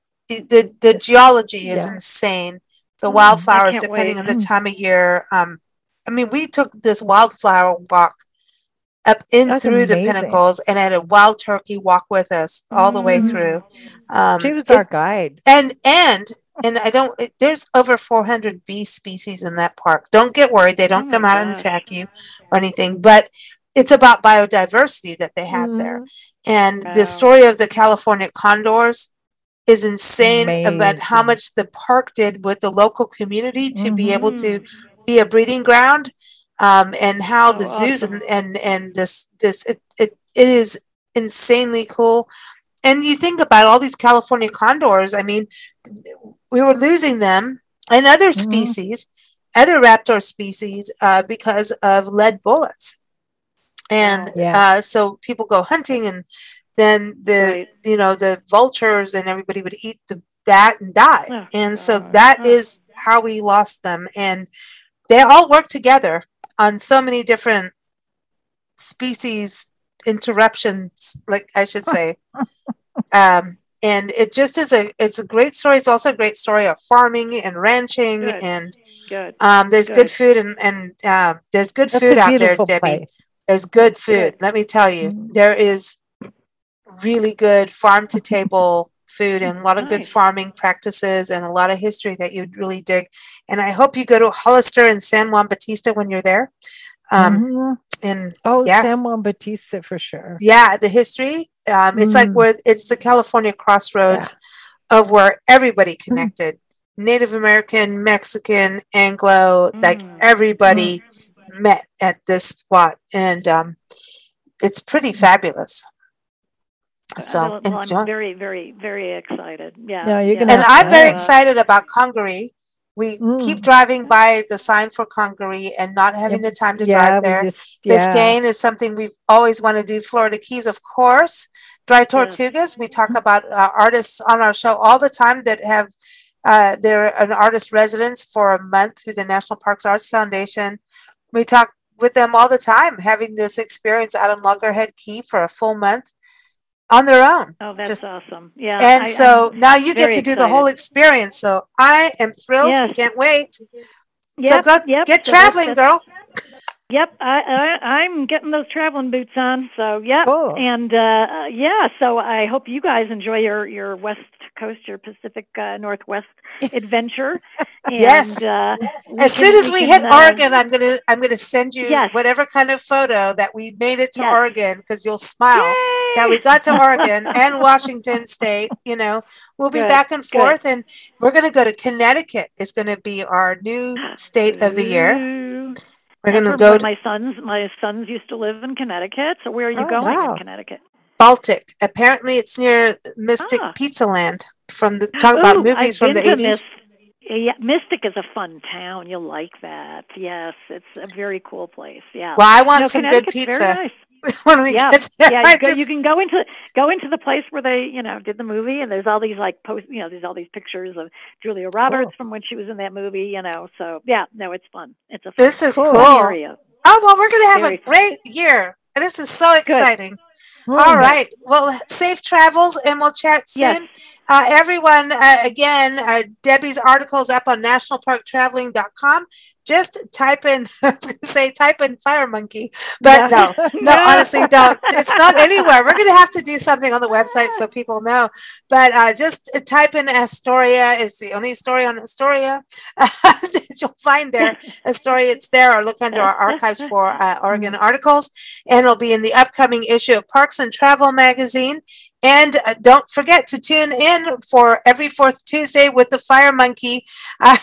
the the It's, geology is yeah. insane. The Mm, I wildflowers, can't depending wait. on the time of year. Um, I mean, we took this wildflower walk up in That's through the amazing. Pinnacles, and had a wild turkey walk with us all the way Mm. through. Um, She was it- our guide. and and and I don't. It, there's over four hundred bee species in that park. Don't get worried; they don't Oh my come out and gosh. attack you or anything. But it's about biodiversity that they have there, Mhm. and the Wow. story of the California condors is insane about how Amazing. much the park did with the local community to be able to Mm. be a breeding ground, um, and how Oh, the zoos awesome. and and and this this it, it it is insanely cool. And you think about all these California condors. I mean, we were losing them and other Mhm. species, other raptor species, uh, because of lead bullets. And Wow. Yeah. uh, so people go hunting, and then the Right. you know the vultures and everybody would eat the that and die. Oh, And so God. that Oh. is how we lost them. And they all work together on so many different species interruptions, like I should say. um, and it just is a it's a great story. It's also a great story of farming and ranching, Good. and Good. um, there's good Good. food, and and uh, there's good That's food a out there, beautiful Debbie. place. There's good food. Good. Let me tell you, Mhm. there is really good farm to table food and a lot of good Nice. farming practices and a lot of history that you'd really dig. And I hope you go to Hollister and San Juan Bautista when you're there. Um, Mhm. and Oh, yeah, San Juan Bautista for sure. yeah, the history. Um, it's like Mm. where it's the California Yeah. crossroads of where everybody connected. Native American, Mexican, Anglo, like Mm. everybody met at this spot, and um, it's pretty fabulous. So Well, well, enjoy. I'm very, very, very excited. Yeah. No, you're yeah. gonna And have I'm very fun. Uh, excited about Congaree. We keep Mm. driving by the sign for Congaree and not having Yep. the time to Yeah, drive we there. just yeah. Biscayne is something we've always wanted to do. Florida Keys, of course. Dry yes. Tortugas. We talk about uh, artists on our show all the time that have uh, they're an artist residence for a month through the National Parks Arts Foundation. We talk with them all the time, having this experience out on Loggerhead Key for a full month on their own. Oh, that's Just awesome. Yeah. and I, so I'm now you get very to do the whole excited. experience. So I am thrilled. Yes. We can't wait. So Yep. go Yep. get So that's traveling, that's. girl. Yep, I, I I'm getting those traveling boots on. So yep, Cool. and uh, yeah. So I hope you guys enjoy your your West Coast, your Pacific uh, Northwest adventure. And Yes. uh, we As can soon as we we can hit uh, Oregon, I'm gonna I'm gonna send you yes, whatever kind of photo that we made it to yes, Oregon, because you'll smile that we yay! got to Oregon and Washington State. You know, we'll be Good, back and good. forth, and we're gonna go to Connecticut. It's gonna be our new state of the year. Ooh. We're That's gonna where go my, to my sons my sons used to live in Connecticut. So where are you Oh going in wow. Connecticut? Baltic. Apparently, it's near Mystic Ah, Pizza Land. From the talk about ooh, movies I've from been the to eighties. Mist. Yeah, Mystic is a fun town. You'll like that. Yes, it's a very cool place. Yeah. Well, I want No, some good Connecticut's very pizza nice. when we Yeah, get there. yeah. I You go. You just can go into go into the place where they, you know, did the movie, and there's all these like post, you know, there's all these pictures of Julia Roberts Cool. from when she was in that movie, you know. So yeah, no, it's fun. It's a fun, this is Cool. fun cool. area. Oh well, we're gonna have Very a fun. great year. This is so Good, exciting. All Mm. good. right. Well, safe travels, and we'll chat Yes. soon. Uh, everyone, uh, again, uh, Debbie's article's up on national park traveling dot com. Just type in, I was going to say, type in Fire Monkey, but No. no, no, honestly, don't. It's not anywhere. We're going to have to do something on the website so people know. But uh, just uh, type in Astoria. It's the only story on Astoria that you'll find there. Astoria, it's there, or look under our archives for uh, Oregon articles. And it'll be in the upcoming issue of Parks and Travel magazine. And uh, don't forget to tune in for every fourth Tuesday with the Fire Monkey, uh,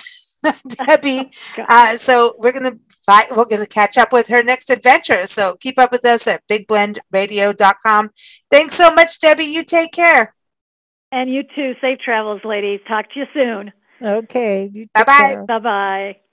Debbie. Uh, so we're gonna fight. We're gonna catch up with her next adventure. So keep up with us at big blend radio dot com. Thanks so much, Debbie. You take care. And you too. Safe travels, ladies. Talk to you soon. Okay. You Bye take bye. care. Bye bye.